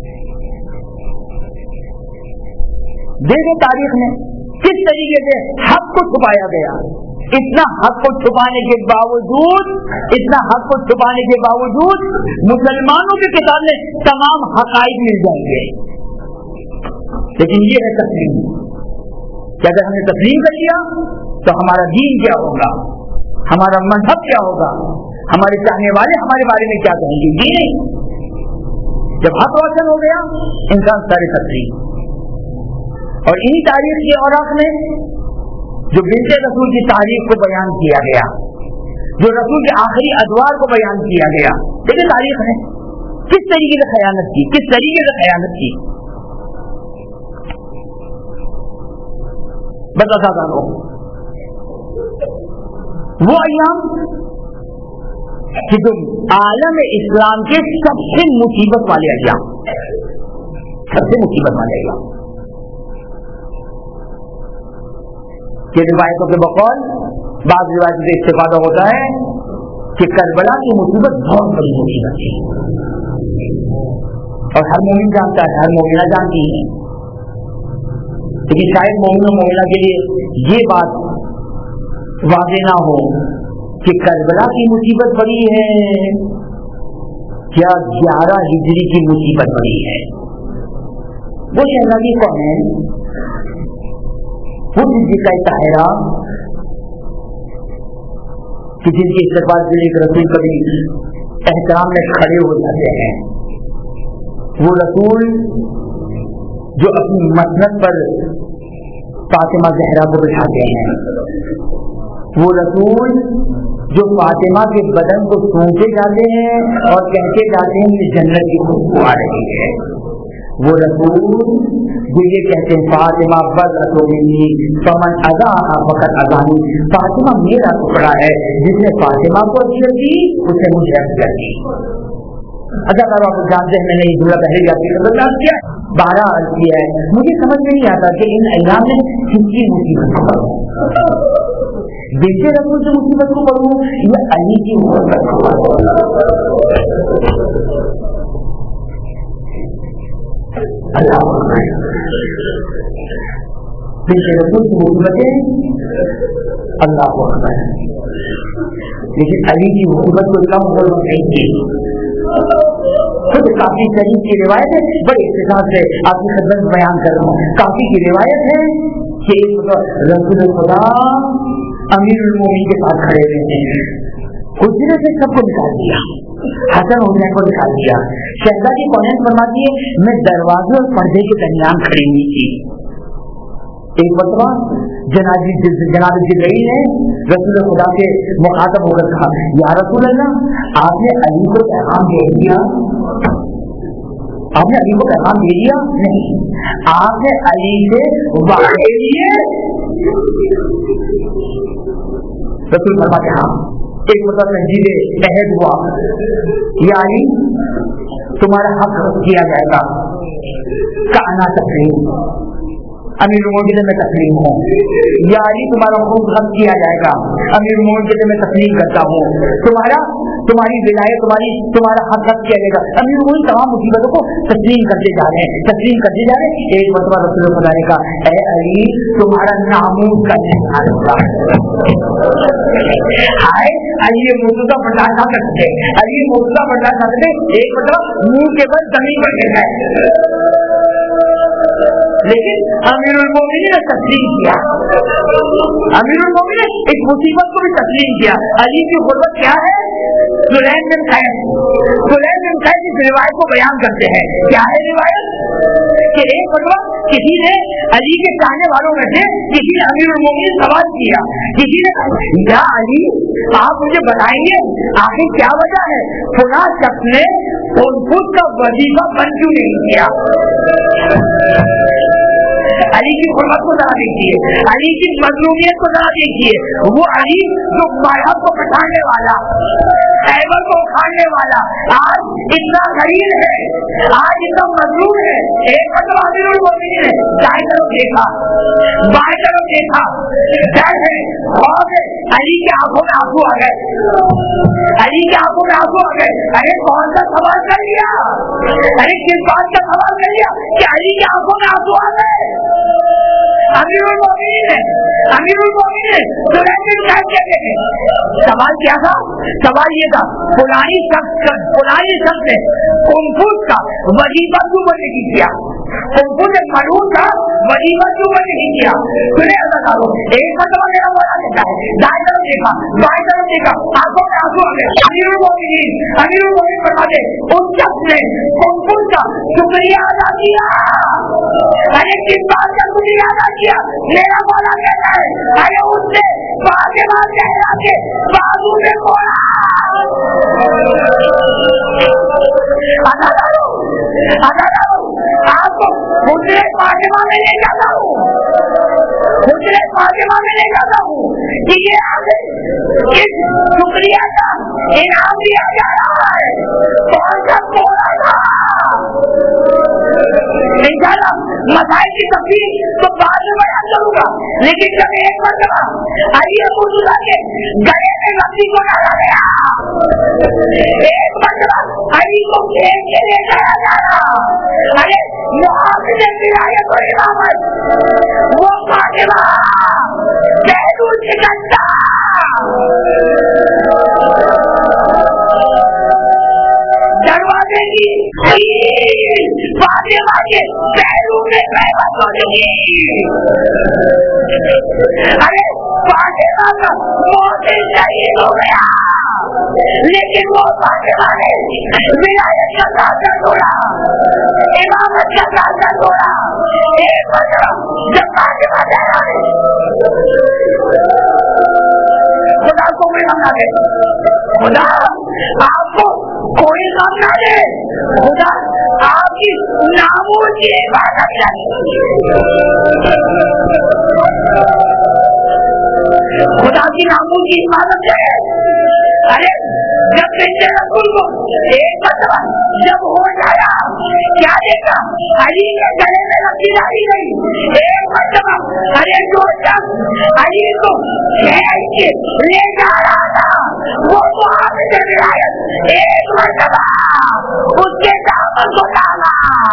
دیکھیں تاریخ میں کس طریقے سے حق کو چھپایا گیا, اتنا حق کو چھپانے کے باوجود, اتنا حق کو چھپانے کے باوجود مسلمانوں کے کتاب میں تمام حقائق مل جائیں گے. لیکن یہ ہے تسلیم, کہ اگر ہم نے تسلیم کر لیا تو ہمارا دین کیا ہوگا, ہمارا مذہب کیا ہوگا, ہمارے چاہنے والے ہمارے بارے میں کیا کہیں گے. یہ جب حق روشن ہو گیا انسان سارے تسلیم. اور انہی تاریخ کے اوراق میں جو بنت رسول کی تاریخ کو بیان کیا گیا, جو رسول کے آخری ادوار کو بیان کیا گیا, دیکھیں تاریخ نے کس طریقے سے خیانت کی, کس طریقے سے خیانت کی. بتا دو وہ ایام کہ تم عالم اسلام کے سب سے مصیبت والے ایام, سب سے مصیبت والے ایام. کہ روایتوں کے بقول بعض روایتوں سے استفادہ ہوتا ہے کہ کربلا کی مصیبت بہت بڑی مصیبت ہے, اور ہر مومن جانتا ہے, ہر مومنہ جانتی ہے. لیکن شاید مومن و مومنہ کے لیے یہ بات واضح نہ ہو کہ کربلا کی مصیبت بڑی ہے کیا 11 ہجری کی مصیبت بڑی ہے. وہ شہزادی کون ہے؟ وہ صدیقہ طاہرہ کہ جن کے استقبال کے لیے رسول کبھی احترام میں کھڑے ہو جاتے ہیں، وہ رسول جو اپنی مسند پر فاطمہ زہرا کو بٹھاتے ہیں، وہ رسول جو فاطمہ کے بدن کو سونچے جاتے ہیں اور کہتے جاتے ہیں کہ جنت کی خوشبو آ رہی ہے، وہ رسول جو یہ کہتے ہیں فاطمہ بدر فمن اذاها فقط اذانی، فاطمہ میرا ٹکڑا ہے، جس نے فاطمہ کو اذیت دی اسے مجھے اذیت دی۔ اگر آپ جانتے ہیں میں نے یہ جملہ پہلے بھی آپ کی خبردار کیا، 12 عرض کیا ہے، مجھے سمجھ میں نہیں آتا کہ ان ایام میں کس کی مصیبت کو پڑھوں، بیٹے رسول کی مصیبت کو پڑھوں یا علی کی مصیبت کو پڑھوں۔ اللہ بیٹے رسول کی مصیبتیں اللہ اکبر، لیکن علی کی مصیبت کو کم کرنا نہیں تھی۔ خود کافی شریف کی روایت ہے، بڑے اختصار سے آپ کی خدمت میں بیان کر رہا ہوں۔ کافی کی روایت ہے کہ رسول خدا امیر المومنین کے پاس کھڑے ہوئے ہیں، حجرے سے سب کو نکال دیا، حسن حسین کو نکال دیا، شہزادی کونین فرماتی ہے میں دروازے اور پردے کے درمیان کھڑی ہوئی تھی۔ ایک مرتبہ جناب جبرائیل نے رسول خدا سے مخاطب ہو کر کہا یا رسول اللہ آپ نے علی کو پیغام دے دیا؟ آپ نے علی کو پیغام دے دیا؟ نہیں، آپ نے علی سے وعدے لیے؟ رسول فرماتے ہاں۔ ایک مرتبہ تنجید عہد ہوا، یا علی تمہارا حق کیا جائے گا، کہنا تسلیم، امیر المومنین میں تسلیم ہوں، یا علی تمہارا خوب غم کیا جائے گا، امیر المومنین میں تسلیم کرتا ہوں، تمہاری ولایت تمہارا حق کیا جائے گا، امیر المومنین تمام مصیبتوں کو تسلیم کرتے جا رہے ہیں، تسلیم کرتے جا رہے ہیں۔ ایک مرتبہ رسول خدا نے کہا اے علی تمہارا ناموس کا نقصان ہوگا۔ ہائے علی یہ موجودہ برداشت نہ کرتے، علی موجودہ برداشت نہ کرتے، ایک مرتبہ منہ کے بل زمین پر گر گئے، لیکن امیر المومنین نے تسلیم کیا، امیر المومنین نے اس مصیبت کو بھی تسلیم کیا۔ علی کی غربت کیا ہے؟ سلیم بن قیس اس روایت کو بیان کرتے ہیں، کیا ہے روایت کہ ایک مرتبہ کسی نے علی کے چاہنے والوں میں سے کسی نے امیر المومنین سوال کیا، کسی نے کہا یا علی آپ مجھے بتائیں گے آخر کیا وجہ ہے فلاں شخص نے خود کا وظیفہ بند کیوں نہیں کیا؟ علی کی حرمت کو ذرا دیکھیے، علی کی مظلومیت کو ذرا دیکھیے، وہ علی جو مذہب کو بچانے والا، خیبر کو اکھاڑنے والا، آج اتنا غریب ہے، آج اتنا مظلوم ہے۔ ایک مرتبہ امیر المومنین نے دائیں طرف دیکھا، بائیں طرف دیکھا، ڈر ہے، خوف ہے، علی کی آنکھوں میں آنسو آ گئے، علی کی آنکھوں میں آنسو آ گئے۔ ارے کون سا سوال کر لیا، ارے کس بات کا سوال کر لیا کہ علی کی آنکھوں میں آنسو آ گئے؟ امیر المومنین سوال کیا تھا؟ سوال یہ تھا فلانی شخص نے کنفوس کا وظیفہ کیوں بند نہیں کیا، کنفوس ایک ملعون کا وظیفہ کیوں بند نہیں کیا؟ سنے اللہ ایک مرتبہ میرا مولا دیکھا ہے، دائیں طرف دیکھا، بائیں طرف دیکھا، آنکھوں میں آنسو آ گئے۔ امیر المومنین فرماتے اس شخص نے کنفوس کا شکریہ ادا کیا۔ ارے کس بات کا شکریہ ادا کیا؟ میرا مولا کہتا ہے ارے اس نے فاطمہ زہرا کے بازو میں کھولا۔ آپ کو حجرے فاطمہ میں لے جاتا ہوں، حجرے فاطمہ میں لے جاتا ہوں کہ یہ آگے اس شکریہ کا انعام دیا جا رہا ہے۔ کون سا کھولا تھا؟ انشاءاللہ مسائل کی تفصیل تو بعد میں بیان کروں گا، لیکن جب ایک مرتبہ علی ابو طالب کے گلے میں رسی کو ڈالا گیا، ایک مرتبہ علی کو کھینچ کے لے جایا جا رہا، ارے محافظ ولایت و امامت وہ فاطمہ پہلو سکندہ دروازے کی فاطمہ کے پہلو میں قیمت ہو چکی۔ ارے فاطمہ کا موت شہید ہو گیا، لیکن وہ فاطمہ نے ولایت کا ساتھ چھوڑا، امامت کا ساتھ چھوڑا۔ ایک مرتبہ جب فاطمہ زہرا نے خدا کو کوئی غم نہ دے، خدا آپ کو کوئی غم نہ دے، خدا آپ کی ناموس کی عبادت کرے، خدا کی ناموس کی عبادت کرے۔ ارے جب بنت رسول کو ایک مرتبہ جب ہو جایا، کیا دیکھا؟ علی کے گلے میں رسی ڈالی گئی۔ ایک مرتبہ ارے جو شخص علی کو کھینچ کے لے جا رہا تھا وہ محافظ ولایت ایک مرتبہ اس کے دامن کو ڈالا،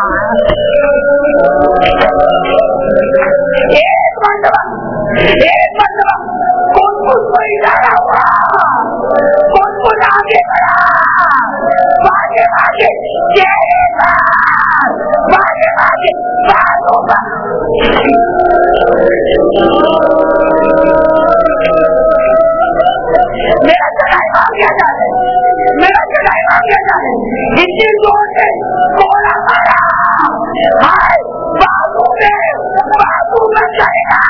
ایک مرتبہ کچھ کو اشارہ ہوا، کچھ آگے بڑھا، فاطمہ کے چہرے پر، فاطمہ کے باتوں پر میرا چڑھائی مار گیا جانے، میرا چڑھائی مار گیا جانے، اتنی زور سے کوڑا مارا، ہائے بابو میں جائے گا،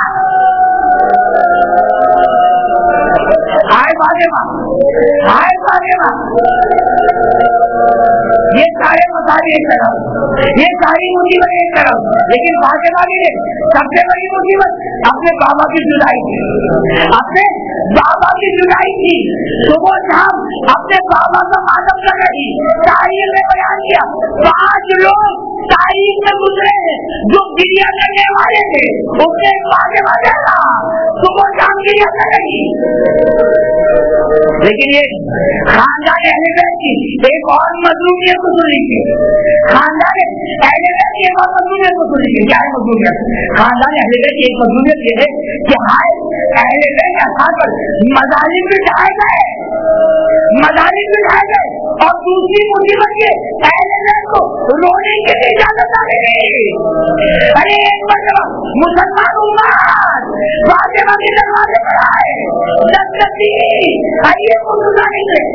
ہائے فاطمہ، ہائے فاطمہ۔ یہ سارے مسائل ایک طرف، یہ ساری مصیبت ایک طرف، لیکن فاطمہ کی سب سے بڑی مصیبت اپنے بابا کی جدائی تھی، اپنے بابا کی جدائی تھی۔ صبح شام اپنے بابا کا ماتم کر رہی، تاریخ میں بیان کیا 5 لوگ تاریخ میں گزرے ہیں جو گریا کرنے والے تھے، اس نے فاطمہ زہرا صبح شام گریا کر رہی۔ لیکن یہ خاندان اہل بیت کی ایک اور مظلومیت کو سن لیجیے، خاندان اہل بیت کی ایک اور مظلومیت کو سن لیجیے۔ کیا ہے مظلومیت؟ خاندان اہل بیت کی ایک مظلومیت یہ ہے کہ ہائے اہل بیت کے ہاتھ پر مظالم بٹھائے گئے، مظالم بٹھائے گئے، اور دوسری مصیبت یہ اہل بیت کو رونے کے لیے اجازت نہ ملی۔ ارے ایک مرتبہ مسلمان امت فاطمہ کے دروازے پر آئے، دستک دی، آئیے کو گزاریں گے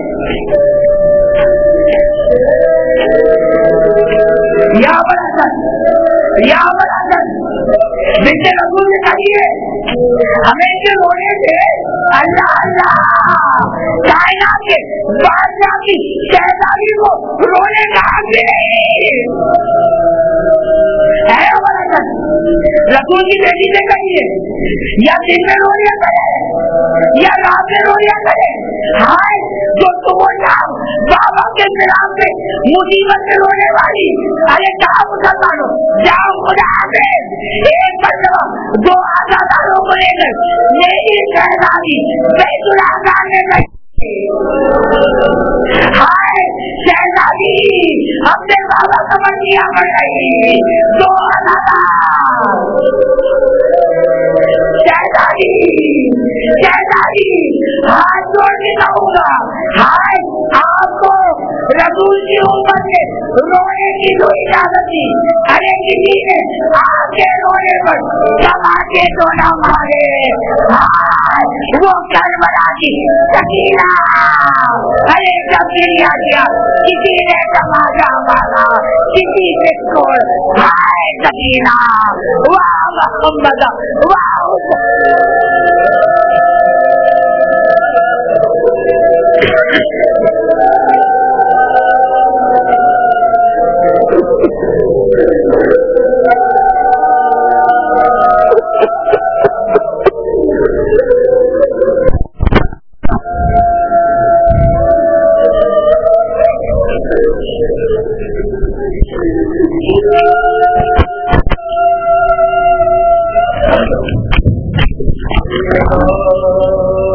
یا برحسن، یا برحسن بنت رسول نے کہیے ہمیں کے رونے سے اللہ اللہ کائنات کے بادشاہ کی شہزادی کو رونے کا حق نہیں ہے۔ رسول کی بیٹی سے کہیے یا دن میں رو لیا کرے یا رات میں رو لیا کرے، ہائے جو صبح شام بابا کے خلاف میں مصیبت سے رونے والی، ارے کہا مسلمانوں جاؤ خدا حافظ، ایک مرتبہ 2 آزاداروں کو لے کر میری شہزادی بیت الحرام میں گئی، ہائے شہزادی اپنے بابا کا منیا بڑھ رہی، 2 شہزادی شہزادی ہاتھ جوڑ کے کہوں گا، ہائے آپ کو رسول کی امت سے رونے کی جو اجازت تھی، ارے کسی نے آپ کے رونے پر تماچے تو نہ مارے، ہائے وہ کربلا کی سکینہ، ارے جب گریا کیا کسی نے تماچا مارا، کسی سے کوڑ، ہائے سکینہ واہ محمد واہ